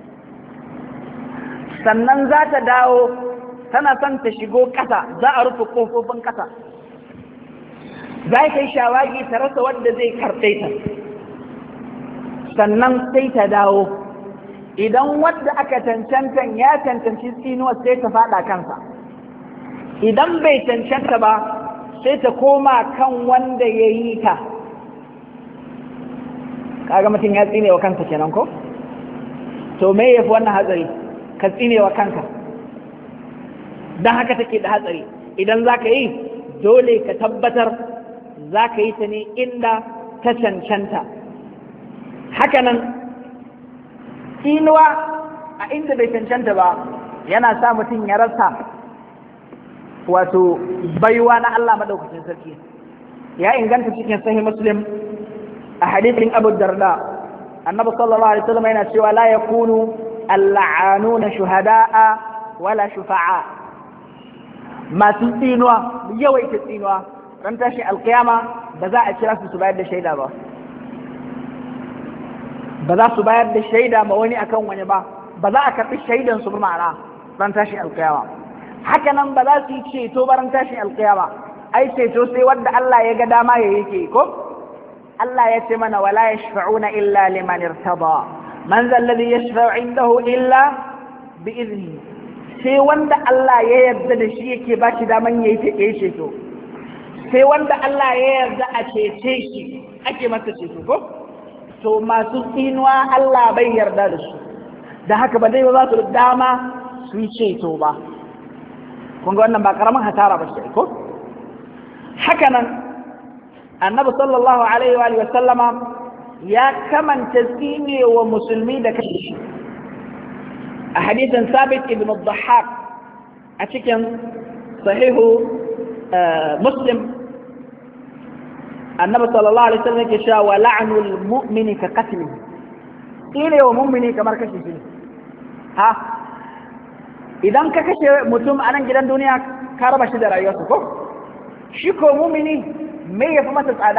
sannan za ta dawo tana son ta shigo ƙasa, za a rufe kofofin ƙasa, za ta yi shawagi ta rasa wanda zai karɓe ta, sannan sai ta dawo. Idan wadda aka cancantan ya cancanci tsinuwar sai ta faɗa kansa, idan bai cancanta ba sai ta koma kan wanda ya yi ta. Kaga mutum ya tsine wa kansa kenan ko? To me yafi wannan hatsari? Ka tsine wa kanka. Don haka take da hatsari. Idan za ka yi, dole ka tabbatar za ka yi ta ne inda ta cancanta. Hakanan tsinuwa a inda bai cancanta ba yana sa mutum ya rasa wato baiwa na Allah madaukakin sarki. Ya inganta cikin sahih Muslim a hadithin Abu Darda, annabi sallallahu alaihi wasallam yana cewa la yakunu al-la'anuna shuhada'a wala shufa'a. Masu tsinuwa, yawaita tsinuwa, ran tashi alkiyama ba za a kira su bayar da shaida ba. Ba za su bayar da shaida ma wani akan wani ba, ba za a karɓi shaidan su ma'ana ran tashi alkiyama. Haka nan ba za su yi ceto ba ran tashi alkiyama. Ai ceto sai wanda Allah ya ga dama ya yake ko? Allah ya ce mana wala yashfa'una illa liman irtada. Man zal ladhi yashfa'u indahu illa bi idnihi. Sai wanda Allah ya yarda da shi yake ba shi daman yayi ceto. Sai wanda Allah ya yarda a cece shi ake masa ceto ko? To masu tsinuwa Allah bai yarda da su, da haka ba zai ba za su dama su yi ceto ba. Kun ga wannan ba karamin hasara ba shi ko? Haka nan annabi sallallahu alaihi wa sallama ya kamanta tsine wa musulmi da kashe shi a hadisin Sabit ibn al-Dhahhak a cikin sahihu Muslim. Annabi sallallahu alaihi wasallam yake cewa wa la'nul mu'mini ka qatlihi. Tsine wa mu'mini kamar kashe shi. Ha, idan ka kashe mutum a nan gidan duniya ka raba shi da rayuwarsa ko? Shi ko mu'mini me yafi masa tsada?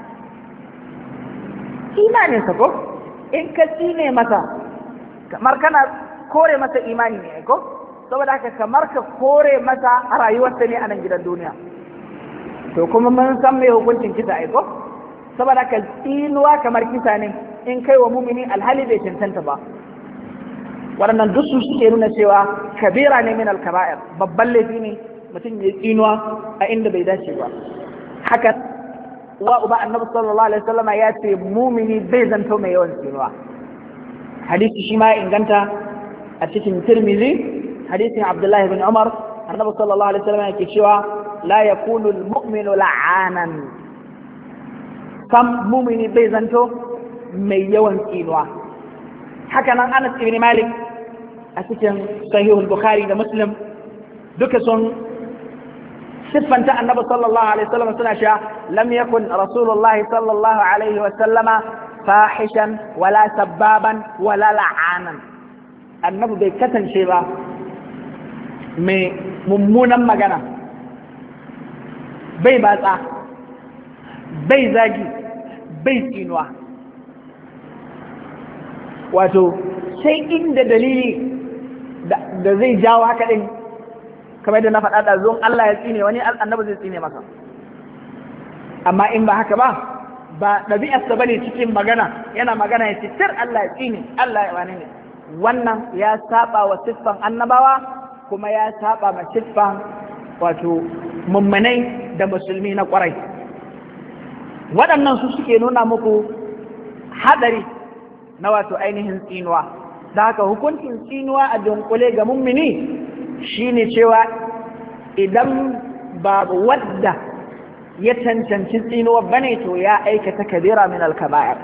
Imaninsa ko? In ka tsine masa kamar kana kore masa imani ne ko? Saboda haka kamar ka kore masa rayuwarsa ne a nan gidan duniya. To kuma mun san mai hukuncin kisa aiko, saboda ka tsinuwa kamar kisa ne in kai wa mumini alhali bai cancanta ba. Waɗannan duk su suke nuna cewa kabira ne min al-kaba'ir, babban laifi ne mutum ya tsinuwa a inda bai dace ba. Haka wa uba annabi sallallahu alaihi wasallam ya ce mumini bai zanto mai yawan tsinuwa. Hadisi shi ma inganta a cikin Tirmidhi, hadisin Abdullah ibn Umar, annabi sallallahu alaihi wasallam yake cewa لا يكون المؤمن لعانا. كم مؤمن بيزنتو من يوم كينوا. حكنا أنس بن مالك أسكن صحيح البخاري ومسلم دكسون صفا النبي صلى الله عليه وسلم سنشا لم يكن رسول الله صلى الله عليه وسلم فاحشا ولا سبابا ولا لعانا. النبي بكتن شيبا ممونا مغانا، bai batsa, bai zagi, bai tsinuwa. Wato sai inda dalili da zai jawo haka din, kamar da na faɗa da zuwan Allah ya tsine wani annabi zai tsine masa. Amma in ba haka ba ɗabi'arsa bane cikin magana, yana magana ya ce tir Allah ya tsine, Allah ya wani ne. Wannan ya saba wa siffan annabawa kuma ya saba ma siffan wato mummanai da musulmi na kwarai. Waɗannan su suke nuna muku haɗari na wato ainihin tsinuwa. Da haka hukuncin tsinuwa a dunkule ga mummini shine cewa idan babu wadda ya cancanci tsinuwa bane to ya aikata kabira min al-kaba'ir.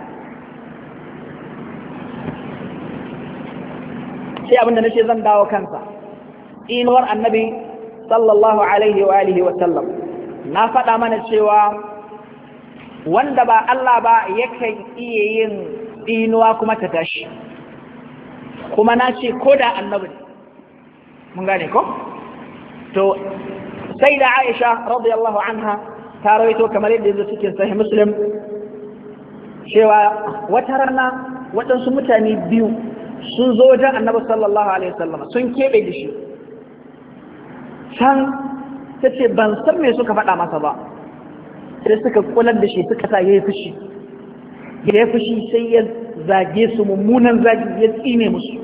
Sai abinda nace zan dawo kansa, tsinuwar annabi sallallahu alaihi wa alihi wa sallam. Na faɗa mana cewa wanda ba Allah ba yakan iya yin tsinuwa kuma ta tashi, kuma na ce ko da annabi mun gane ko? To sai da Aisha radiyallahu anha ta rawaito kamar yadda yazo cikin sahih Muslim cewa wata rana waɗansu mutane biyu sun zo wajen Annabi sallallahu alaihi wasallam sun kebe da shi can tace ban san me suka faɗa masa ba sai suka kular da shi suka sa yayi fushi sai ya zage su mummunan zagi ya tsine musu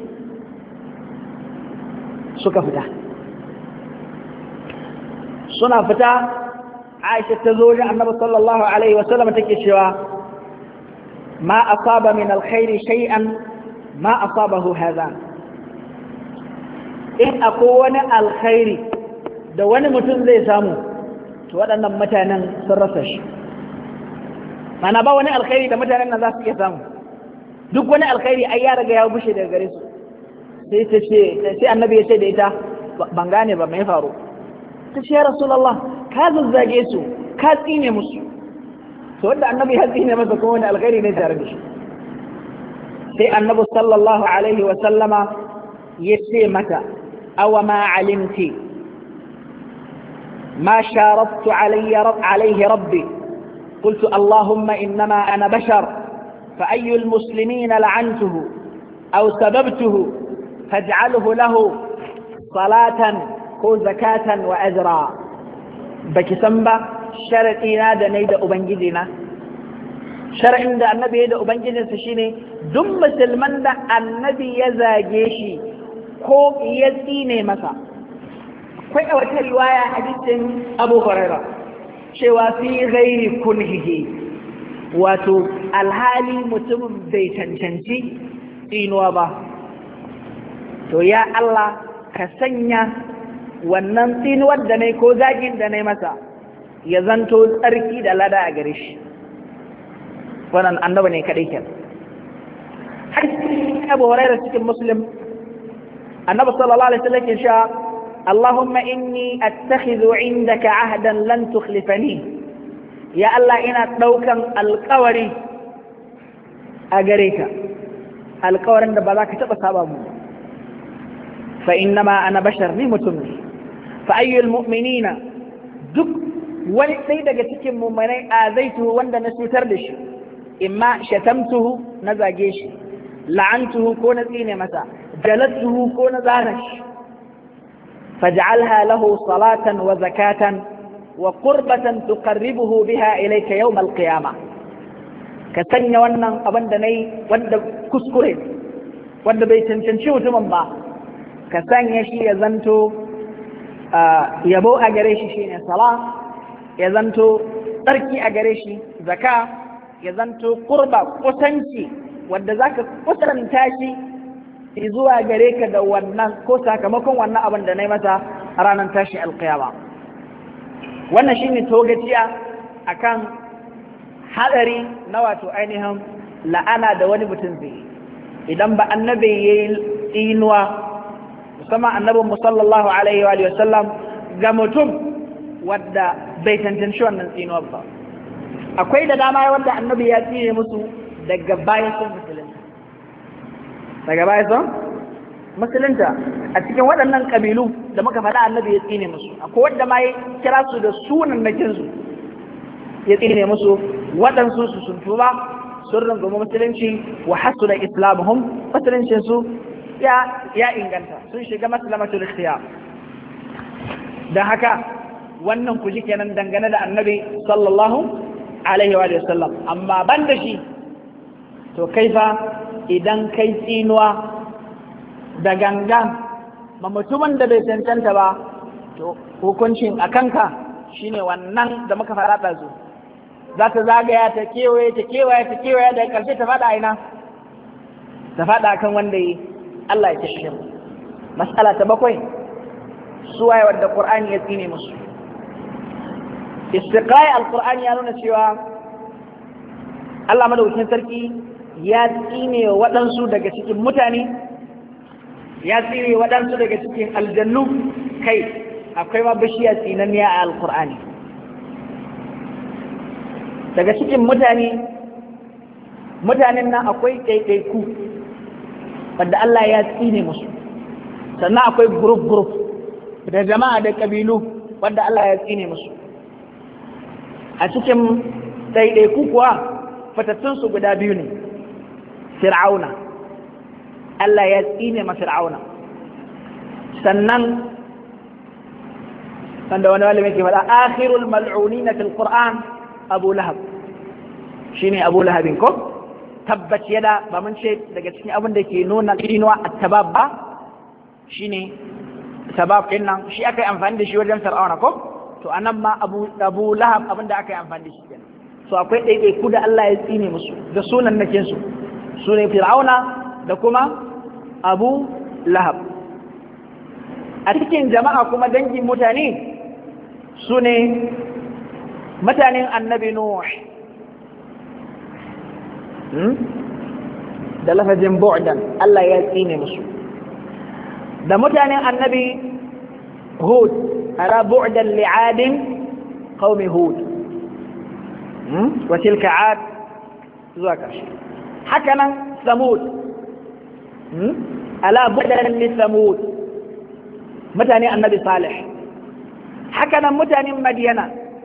suka fita suna fita Aisha ta zo wajen Annabi sallallahu alaihi wasallam take cewa ma asaba min alkhairi shay'an ma asabahu hadha in akwai wani alkhairi da wani mutum zai samu to waɗannan mutanen sun rasa shi mana ba wani alkhairi da mutanen nan za su iya samu duk wani alkhairi ai ya riga ya bushe daga gare su sai Annabi ya ce da ita ban gane ba mai faru ta ce ya Rasulullah ka zazzage su ka tsine musu to wanda Annabi ya tsine masa kuma wani alkhairi ne tare da shi sai Annabi sallallahu alaihi wa sallama ya ce mata aw ma alimti ma sharaftu alayhi rabbi قلت اللهم إنما أنا بشر فأي المسلمين لعنته أو سببته فاجعله له صلاة كو زكاة وأجرا بكسنبا شرعنا دا نيدا أبنجدنا شرعنا دا النبي يدا أبنجدنا سشيني دم سلمان دا النبي يزاجيشي كو يزيني مسا كوي أولا رواية حديث أبو هريرة cewa fi gairi kunhihi wato alhali mutumin bai cancanci tsinuwa ba to ya Allah ka sanya wannan tsinuwar da nai ko zagin da nai masa ya zanto tsarki da lada a gare shi wannan annaba ne kadai kenan har Abu Hurairah cikin Muslim annabi sallallahu alaihi wasallam ya sha اللهم إني أتخذ عندك عهدا لن تخلفني يا الله إنا دوكا القوري أجريك القوري عند بلاك تبصابه فإنما أنا بشر نمتمني فأي المؤمنين دك ولسيدك تكم مؤمني آذيته وند نسوتردش إما شتمته نزاجيش لعنته كون زيني مسا جلدته كون زارش فاجعلها له صلاة وزكاة وقربة تقربه بها إليك يوم القيامة كسنة وانا أبندني وانا كسكرين وانا بيتنشنشو تمنبا كسنة شي يزنتو يبو أجريشي شيني صلاة يزنتو تركي أجريشي زكاة يزنتو قربة قسنشي وانا ذاك قسرن tashii zuwa gare ka da wannan ko sakamakon wannan abin da na yi masa a ranar tashi alkiyama wannan shine togaciya akan hadari na wato ainihin la'ana da wani mutum zai idan ba annabi yayi inuwa musamman annabin sallallahu alaihi wa sallam ga mutum wadda bai tantance wannan tsinuwar ba akwai da dama wanda annabi ya tsine musu daga bayan sun musulunta a cikin waɗannan ƙabilu da muka faɗa annabi ya tsine musu akwai wanda ma ya kira su da sunan nakinsu ya tsine musu waɗansu su sun tuba sun rungumi musulunci wa hasuna islamuhum musuluncin su ya inganta sun shiga maslamatul ikhtiyar dan haka wannan ku ji kenan dangane da annabi sallallahu alaihi wa sallam amma ban da shi to kaifa idan kai tsinuwa da gangan ma mutumin da bai cancanta ba to hukuncin a kanka shine wannan da muka faɗa ɗazu za ta zagaya ta kewaye da ƙarshe ta faɗa aina ta faɗa kan wanda yi Allah ya kashe mu mas'ala ta 7 suwaye wadda Qur'ani ya tsine musu istiqai al-Qur'ani ya nuna cewa Allah madaukakin sarki ya tsine waɗansu daga cikin mutane ya tsine waɗansu daga cikin aljannu kai akwai ma bishiya tsinanniya a alkur'ani daga cikin mutanen nan akwai ɗaiɗaiku wadda Allah ya tsine musu sannan akwai group da jama'a da ƙabilu wadda Allah ya tsine musu a cikin ɗaiɗaiku kuwa fatattunsu guda biyu ne. Fir'auna, Allah ya tsine ma Fir'auna. Sannan wanda wani malami ke faɗa akhirul mal'unina fil Qur'an Abu Lahab, shine Abu Lahabin ko tabbat yada, ba mun ce daga cikin abin da ke nuna tsinuwa at-tabab ba shine sabab din nan shi aka yi amfani da shi wajen Fir'auna ko to anan ma Abu Lahab abin da aka yi amfani da shi kenan. So akwai ɗaiɗaiku da Allah ya tsine musu da sunan nakin su sune Fir'auna da kuma Abu Lahab. A cikin jama'a kuma dangin mutane sune mutanen annabi Nuh da lafazin bu'dan Allah ya tsine musu, da mutanen annabi Hud ala bu'dan li'adin qaumi Hud wa tilka 'ad zuwa karshe. Haka nan Samud ala bu'dan li Samud mutanen annabi Salih. Haka nan mutanen Madiyana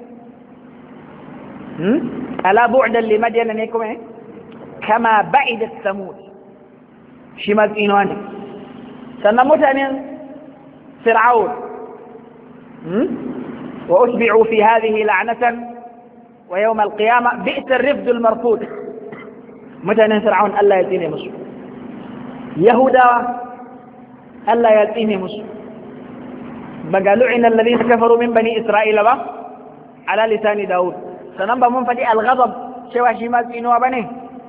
ala bu'dan li Madiyana ne kuma كما بعدت ثمود شمال إنواني سنمتن فرعون وأتبعوا في هذه لعنة ويوم القيامة بئس الرفد المرفود متن فرعون ألا يأتيني مصر يهودا ألا يأتيني مصر بقى لعن الذين كفروا من بني إسرائيل على لسان داود سننبى منفدي الغضب شوى شمال إنواني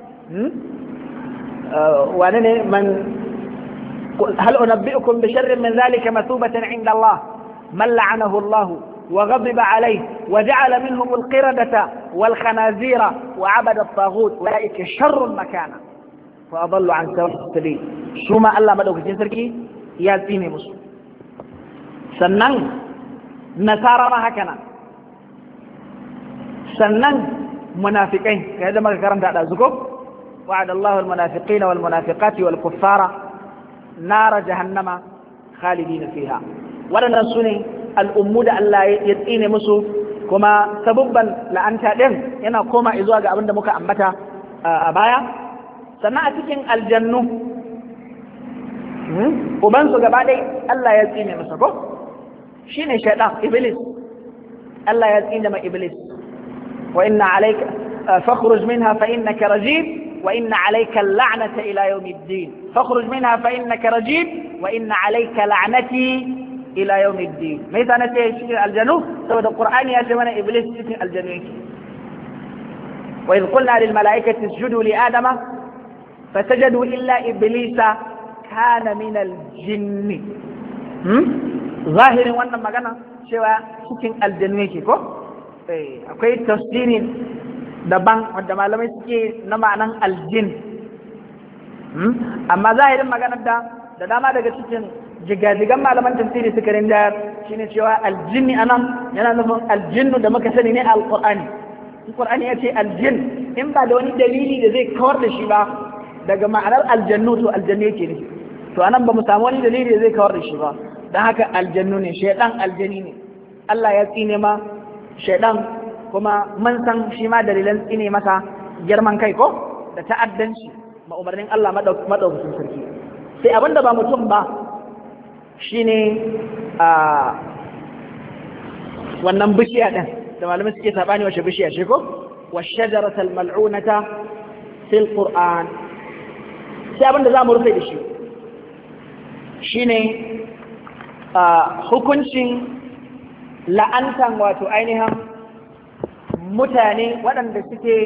من هل أنبئكم بشر من ذلك مثوبة عند الله من لعنه الله وغضب عليه وجعل منهم القردة والخنازير وعبد الطاغوت أولئك شر مكانا وأضل عن سواء السبيل ثم الله مدوك جنسركي يازيني مسلم سنن نصارى ما هكذا سنن منافقين كذا ما كرمت على زكوب وعد الله المنافقين والمنافقات والكفار نار جهنم خالدين فيها ولنا سني الأمود ألا يتئين مسو كما سببا لأنت دم ينا كوما إزواج أبن دمك أمتا أبايا سنأتكين الجنة وبنسو قبالي ألا يتئين مسو شيني شيطان إبليس ألا يتئين ما إبليس وإن عليك فاخرج منها فإنك رجيم وإن عليك اللعنة إلى يوم الدين فاخرج منها فإنك رجيم وإن عليك لعنتي إلى يوم الدين ماذا نتيجة الجنوب سوى القرآن يا جماعة إبليس في الجنوب وإذ قلنا للملائكة اسجدوا لآدم فسجدوا إلا إبليس كان من الجن ظاهر وأنما مغانا شوى سكين الجنوب akwai tafsirin daban wanda malamai suke na ma'anan aljin amma zahirin maganar da dama daga cikin jigajigan malaman tafsiri suka rinda shine cewa aljinni anan yana nufin aljinnu da muka sani ne a alqur'ani. Alqur'ani ya ce aljin in ba da wani dalili da zai kawar da shi ba daga ma'anar aljannu to aljannu yake ne, to anan ba mu samu wani dalili da zai kawar da shi ba, dan haka aljannu ne, shaydan aljani ne. Allah ya tsine ma shaidan kuma mun san shi ma dalilan tsine masa girman kai ko da ta'addanci ma umarnin Allah madaukakin sarki. Sai abinda ba mutum ba shine wannan bishiya din da malamai suke sabani wace bishiya ce ko washajaratal mal'unata fil qur'an. sai abinda za mu rufe da shi shine hukuncin la'antan wato ainihin mutane waɗanda suke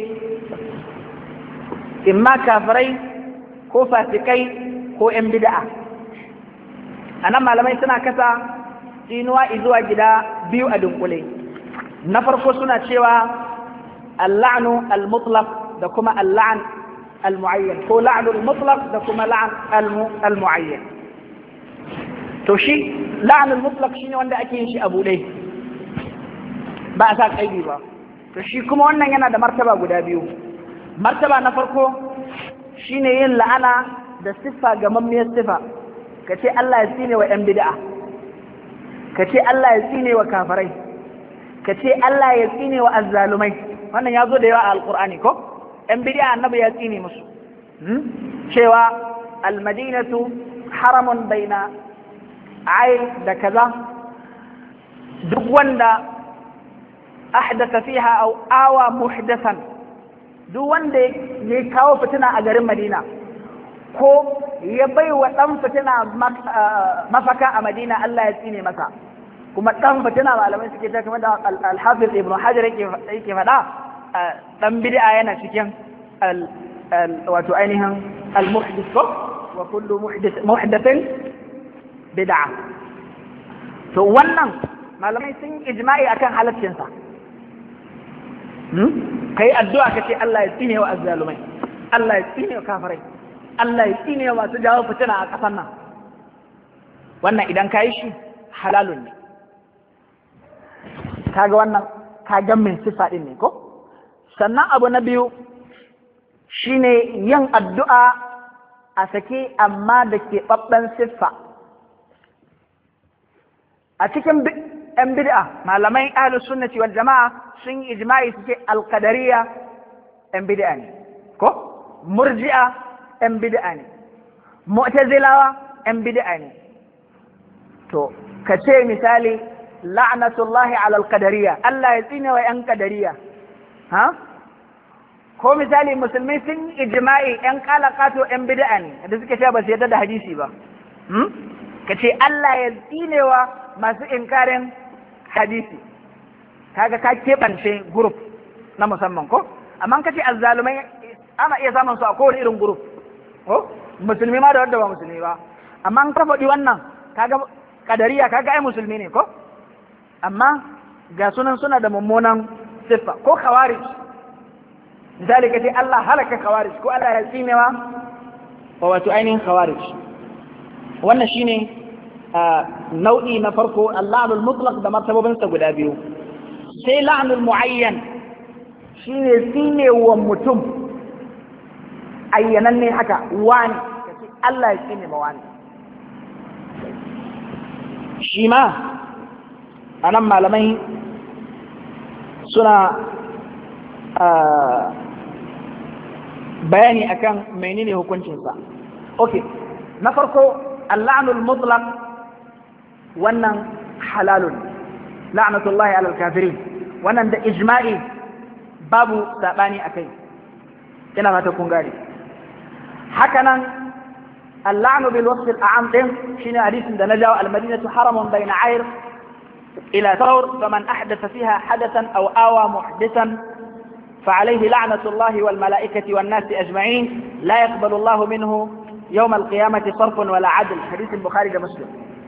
imma kafirai ko fasikai ko 'yan bida'a. A nan malamai suna kasa tsinuwa izuwa gida biyu a dunkule. Na farko suna cewa al-la'nu al-mutlaq da kuma al-la'n al-mu'ayyan ko la'nu al-mutlaq da kuma la'n al-mu'ayyan. To shi la'nu al-mutlaq shine wanda ake yin shi a buɗe ba a sa kaidi ba. To shi kuma wannan yana da martaba guda biyu. Martaba na farko shine yin la'ana da siffa ga mammiyar siffa, ka ce Allah ya tsine wa 'yan bid'a, ka ce Allah ya tsine wa kafirai, ka ka ce Allah ya tsine wa azzalumai wannan ya zo da yawa a alqur'ani ko ɗan bid'a annabi ya tsine musu cewa almadinatu haramun baina ayl da kaza duk wanda ahdatha fiha aw awa muhdathan duk wanda ya kawo fitina a garin Madina ko ya bai wa dan fitina mafaka a Madina Allah ya tsine masa kuma dan fitina malamai suke ta kamar da al-Hafiz Ibn Hajar yake faɗa dan bid'a yana cikin wato ainihin al-muhdith wa kullu muhdathin bid'a to wannan malamai sun ijma'i akan halaccin sa kai addu'a kace Allah ya tsine wa azzalumai Allah ya tsine wa kafirai Allah ya tsine wa masu jawo fitina a kasan nan wannan idan kai shi halalun ne kaga wannan kaga min sifa din ne ko sannan abu na biyu shine yin addu'a a sake amma da ke babban siffa a cikin ‘yan bid'a malamai ahlus sunnati wal jama'a sun yi ijma'i suke alqadariya ‘yan bid'a ne ko murji'a ‘yan bid'a ne mu'tazilawa ‘yan bid'a ne to ka ce misali la'natullahi ala alqadariya Allah ya tsine wa ‘yan qadariya ha ko misali musulmi sun yi ijma'i ‘yan kalakato ‘yan bid'a ne da suke cewa ba su yarda da hadisi ba ka ce Allah ya tsine wa masu inkarin hadisi kaga ka keɓance group na musamman ko amma ka ce azzalumai ana iya samun su a kowane irin group ko musulmi ma da wanda ba musulmi ba amma ka faɗi wannan kaga kadariya kaga ai musulmi ne ko amma ga sunan suna da mummunan siffa ko khawarij misali ka ce Allah halaka khawarij ko Allah ya tsinewa wa wato ainihin khawarij wannan shine nau'i na farko al-la'nul mutlaq da martabobinsa guda biyu sai la'nul muayyan shine tsine wa mutum ayyanan ne haka wani kace Allah ya tsine ma wani shi ma anan malamai suna bayani akan menene hukuncinsa okay na farko al-la'nul mutlaq wannan halalun la'natullahi alal kafirin wannan da ijma'i babu sabani akai ina fata kun gane hakanan al-la'nu bil wasf al-a'am din shine hadisin da najawa al-madinatu haramun bayna ayr ila thawr faman ahdatha fiha hadathan aw awa muhdithan فعليه لعنة الله والملائكة والناس أجمعين لا يقبل الله منه يوم القيامة صرف ولا عدل حديث البخاري ومسلم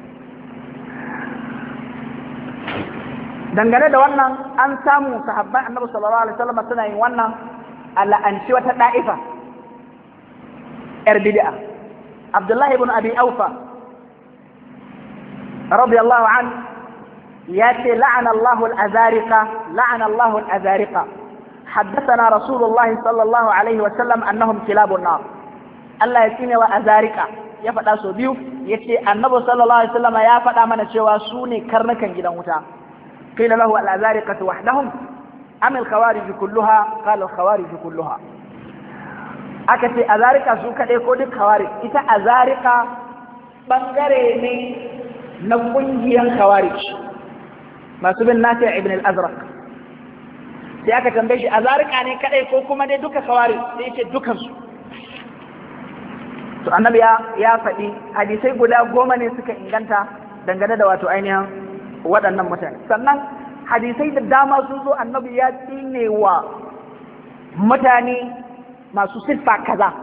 dangane da wannan an samu sahabban annabi sallallahu alaihi wasallam suna yin wannan ala'anci wata da'ifa yar bid'a Abdullah ibn Abi Awfa radiyallahu an yati la'ana Allahu al-azariqa حدثنا رسول الله صلى الله عليه وسلم أنهم كلاب النار الله يسيني وأزارقا يفتا سو بيو يتي النبي صلى الله عليه وسلم يا فدا mana cewa su ne karnukan gidan wuta قيل له الأزارقة وحدهم أم الخوارج كلها قال الخوارج كلها أكتي أزارقة سوكا ديكو دي خوارج إتا أزارقة بانغريني نقنجيا خوارج ما سبن نافع ابن الأزرق sai aka tambaye shi azarika ne kadai ko kuma dai duka kawari sai yace dukan su to annabi ya faɗi hadisai guda 10 ne suka inganta dangane da wato ainihin waɗannan mutane sannan hadisai da dama sun zo annabi ya tsine wa mutane masu siffa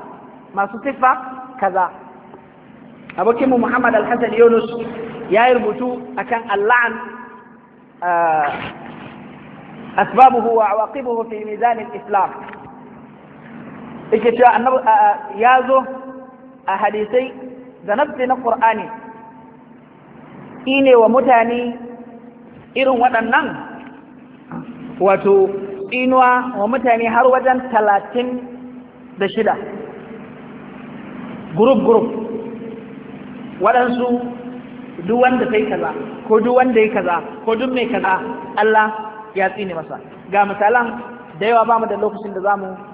kaza abokinmu Muhammad Al-Hassan Yunus ya yi rubutu akan al-la'n أسبابه وعواقبه في ميزان الإسلام إكتشاء النبي يازو أحاديثي ذنبتنا القرآن إني ومتاني إرن ودنن وتو إنوا ومتاني هروجا 36 جروب waɗansu duk wanda sai kaza ko duk wanda ya kaza ko duk mai kaza Allah ya tsine masa. Ga misalan da yawa ba mu da lokacin da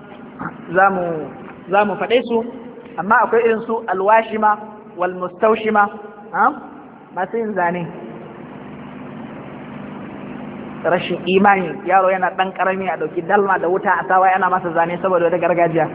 za mu faɗe su, amma akwai irin su alwashima wal mustaushima, masu yin zane, rashin imani, yaro yana ɗan ƙarami a ɗauki dalma da wuta a sawa yana masa zane saboda wata gargajiya,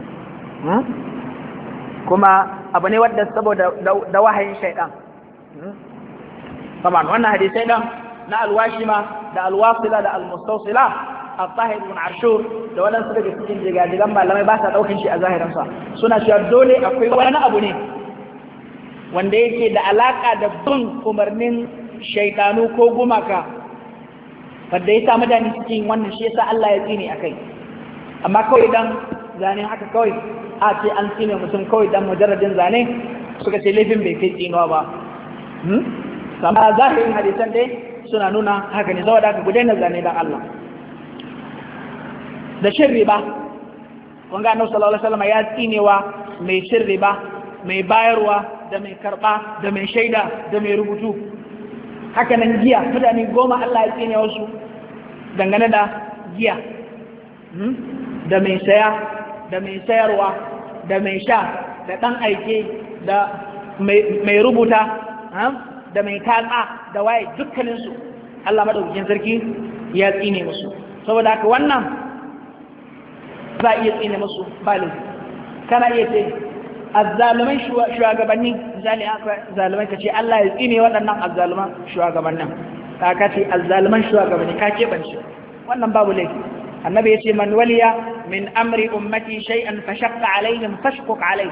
kuma abu ne wadda saboda da wahayin shaidan. Saman wannan hadisai ɗan na alwashima da alwasila da almustausila a Tahir ibn Ashur da waɗansu daga cikin jigajigan malamai ba sa ɗaukin shi a zahirinsa, suna cewa dole akwai wani abu ne wanda yake da alaƙa da bin umarnin shaidanu ko gumaka wanda ya sa mutane cikin wannan, shi yasa Allah ya tsine akai. Amma kawai dan zane haka kawai a ce an tsine mutum kawai dan mujarradin zane, suka ce laifin bai kai tsinuwa ba. Sama zahirin hadisan dai suna nuna haka ne, saboda haka gudanar zane dan Allah. Da cin riba, kun ga Annabi sallallahu alaihi wasallam ya tsinewa mai cin riba, mai bayarwa da mai karba da mai shaida da mai rubutu. Haka nan giya, mutane 10 Allah ya tsine wasu dangane da giya, da mai saya da mai sayarwa da mai sha da ɗan aike da mai rubuta da mai tatsa da waye, dukkaninsu Allah madaukakin sarki ya tsine musu. Saboda haka wannan za a iya tsine musu balin. Kana iya ce azzaluman shugabanni, misali aka zalumai ka ce Allah ya tsine waɗannan azzaluman shugabannin, ka ce azzaluman shugabanni ka keɓance, wannan babu laifi. Annabi ya ce man waliya min amri ummati shay'an fashaqqa alaihim fashquq alayhi.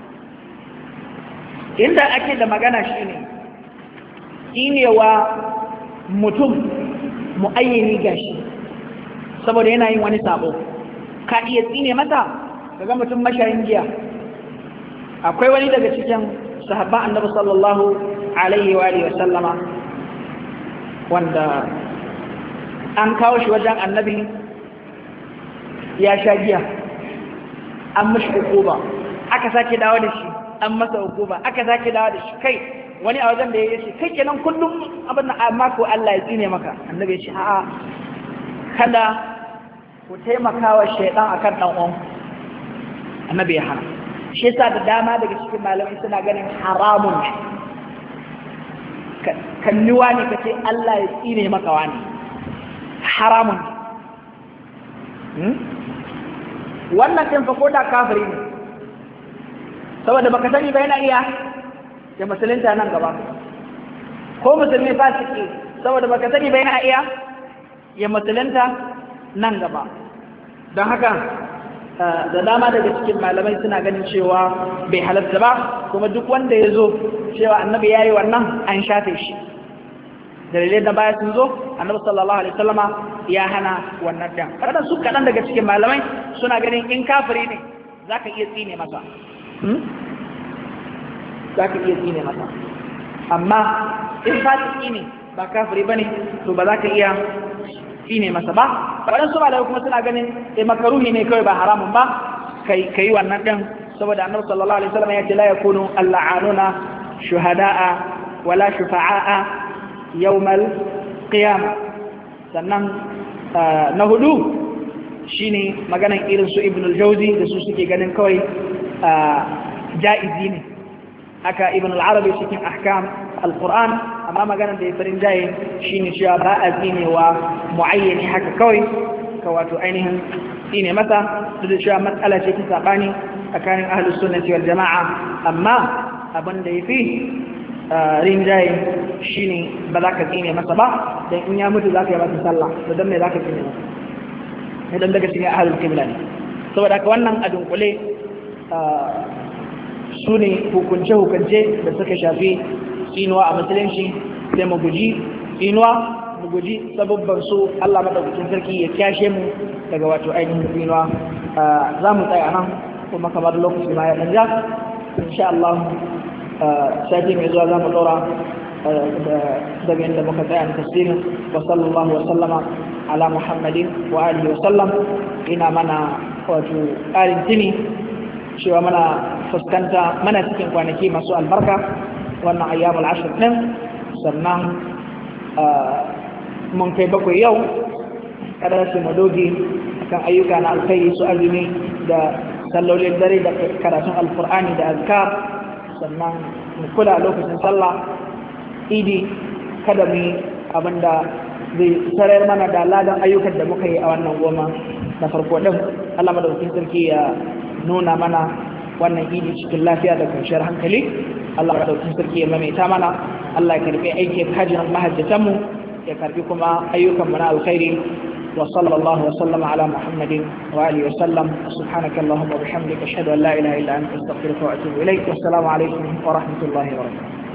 Inda ake da magana shine tsinewa mutum muayyani gashi saboda yana yin wani sabo, ka iya tsine masa. Kaga mutum mashayin giya, akwai wani daga cikin sahabban Annabi sallallahu alaihi wa sallama wanda an kawo shi wajen Annabi ya sha giya, an mashi hukuma, aka sake dawo da shi, an masa hukuma, aka sake dawo da shi. Kai wani a wajen da ya ce kai kenan kullum abin da amma ko Allah ya tsine maka. Annabi ya ce a'a, kada ku taimaka wa shaidan akan dan uwan. Annabi ya hana. Shi yasa da dama daga cikin malamai suna ganin haramun kalliwa ne kace Allah ya tsine maka wani, haramun. Wannan kan fa koda kafiri ne, saboda baka sani ba yana iya ya musulunta nan gaba, ko musulmi fasiki saboda baka sani ba yana iya ya musulunta nan gaba. Don haka da dama daga cikin malamai suna ganin cewa bai halatta ba, kuma duk wanda ya zo cewa Annabi ya yi wannan an shafe shi. Dalilai da baya sun zo, Annabi sallallahu alaihi wasallama ya hana wannan dan. Kada su kaɗan daga cikin malamai suna ganin in kafiri ne zaka iya tsine masa, zaka iya tsine masa. Amma in fasiki ne ba kafiri bane to ba za ka iya tsine masa ba. Waɗansu malamai kuma suna ganin makaruhi ne kawai ba haramun ba kai wannan din, saboda Annabi sallallahu alaihi wasallama ya ce la yakunu al-la'anuna shuhada'a wala shufa'a yawmal qiyamah. Sannan na hudu shine maganan irin su Ibn al-Jawzi da su suke ganin kawai ja'izi ne, haka Ibn al-Arabi cikin ahkam al-Qur'an. Amma maganan da ya farin jaye shine cewa ba a tsinewa muayyani haka kawai ka wato ainihin tsine masa, duk da cewa matsala ce ta sabani tsakanin ahlus sunnati wal jama'a. Amma abin da yafi rinjaye shi ne ba za ka tsine masa ba, don in ya mutu za ka yi masa sallah, da don mai za ka tsine masa idan daga cikin ahalul kibla ne. Saboda ka wannan a dunkule su ne hukunce-hukunce da suka shafi tsinuwa a musulunci. Sai mu guji tsinuwa, mu guji sababban su. Allah madaukakin sarki ya kyashe mu daga wato ainihin tsinuwa. Za mu tsaya nan kuma kamar lokaci ma ya ɗanja, insha Allah sati mai zuwa za mu ɗora daga inda muka tsaya da tafsirin. Wa sallallahu wa sallama ala Muhammadin wa alihi wa sallam. Ina mana wato ƙarin tuni cewa mana fuskanta mana cikin kwanaki masu albarka, wannan ayyamul ashr din. Sannan mun kai 7 yau kada su madogi kan ayyuka na alkhairi su azumi da sallolin dare da karatun alkur'ani da azkar, sannan mu kula lokacin sallah idi kada mu yi abinda zai sarar mana da ladan ayyukan da muka yi a wannan goma na farko din. Allah madaukakin sarki ya nuna mana wannan idi cikin lafiya da kwanciyar hankali. Allah madaukakin sarki ya maimaita mana. Allah ya karbi aikin hajjin mahajjatanmu, ya karbi kuma ayyukan mu na alkhairi. وصلى الله وسلم على محمد وآله وسلم. سبحانك اللهم وبحمدك أشهد أن لا إله إلا أنت أستغفرك وأتوب إليك. والسلام عليكم ورحمة الله وبركاته.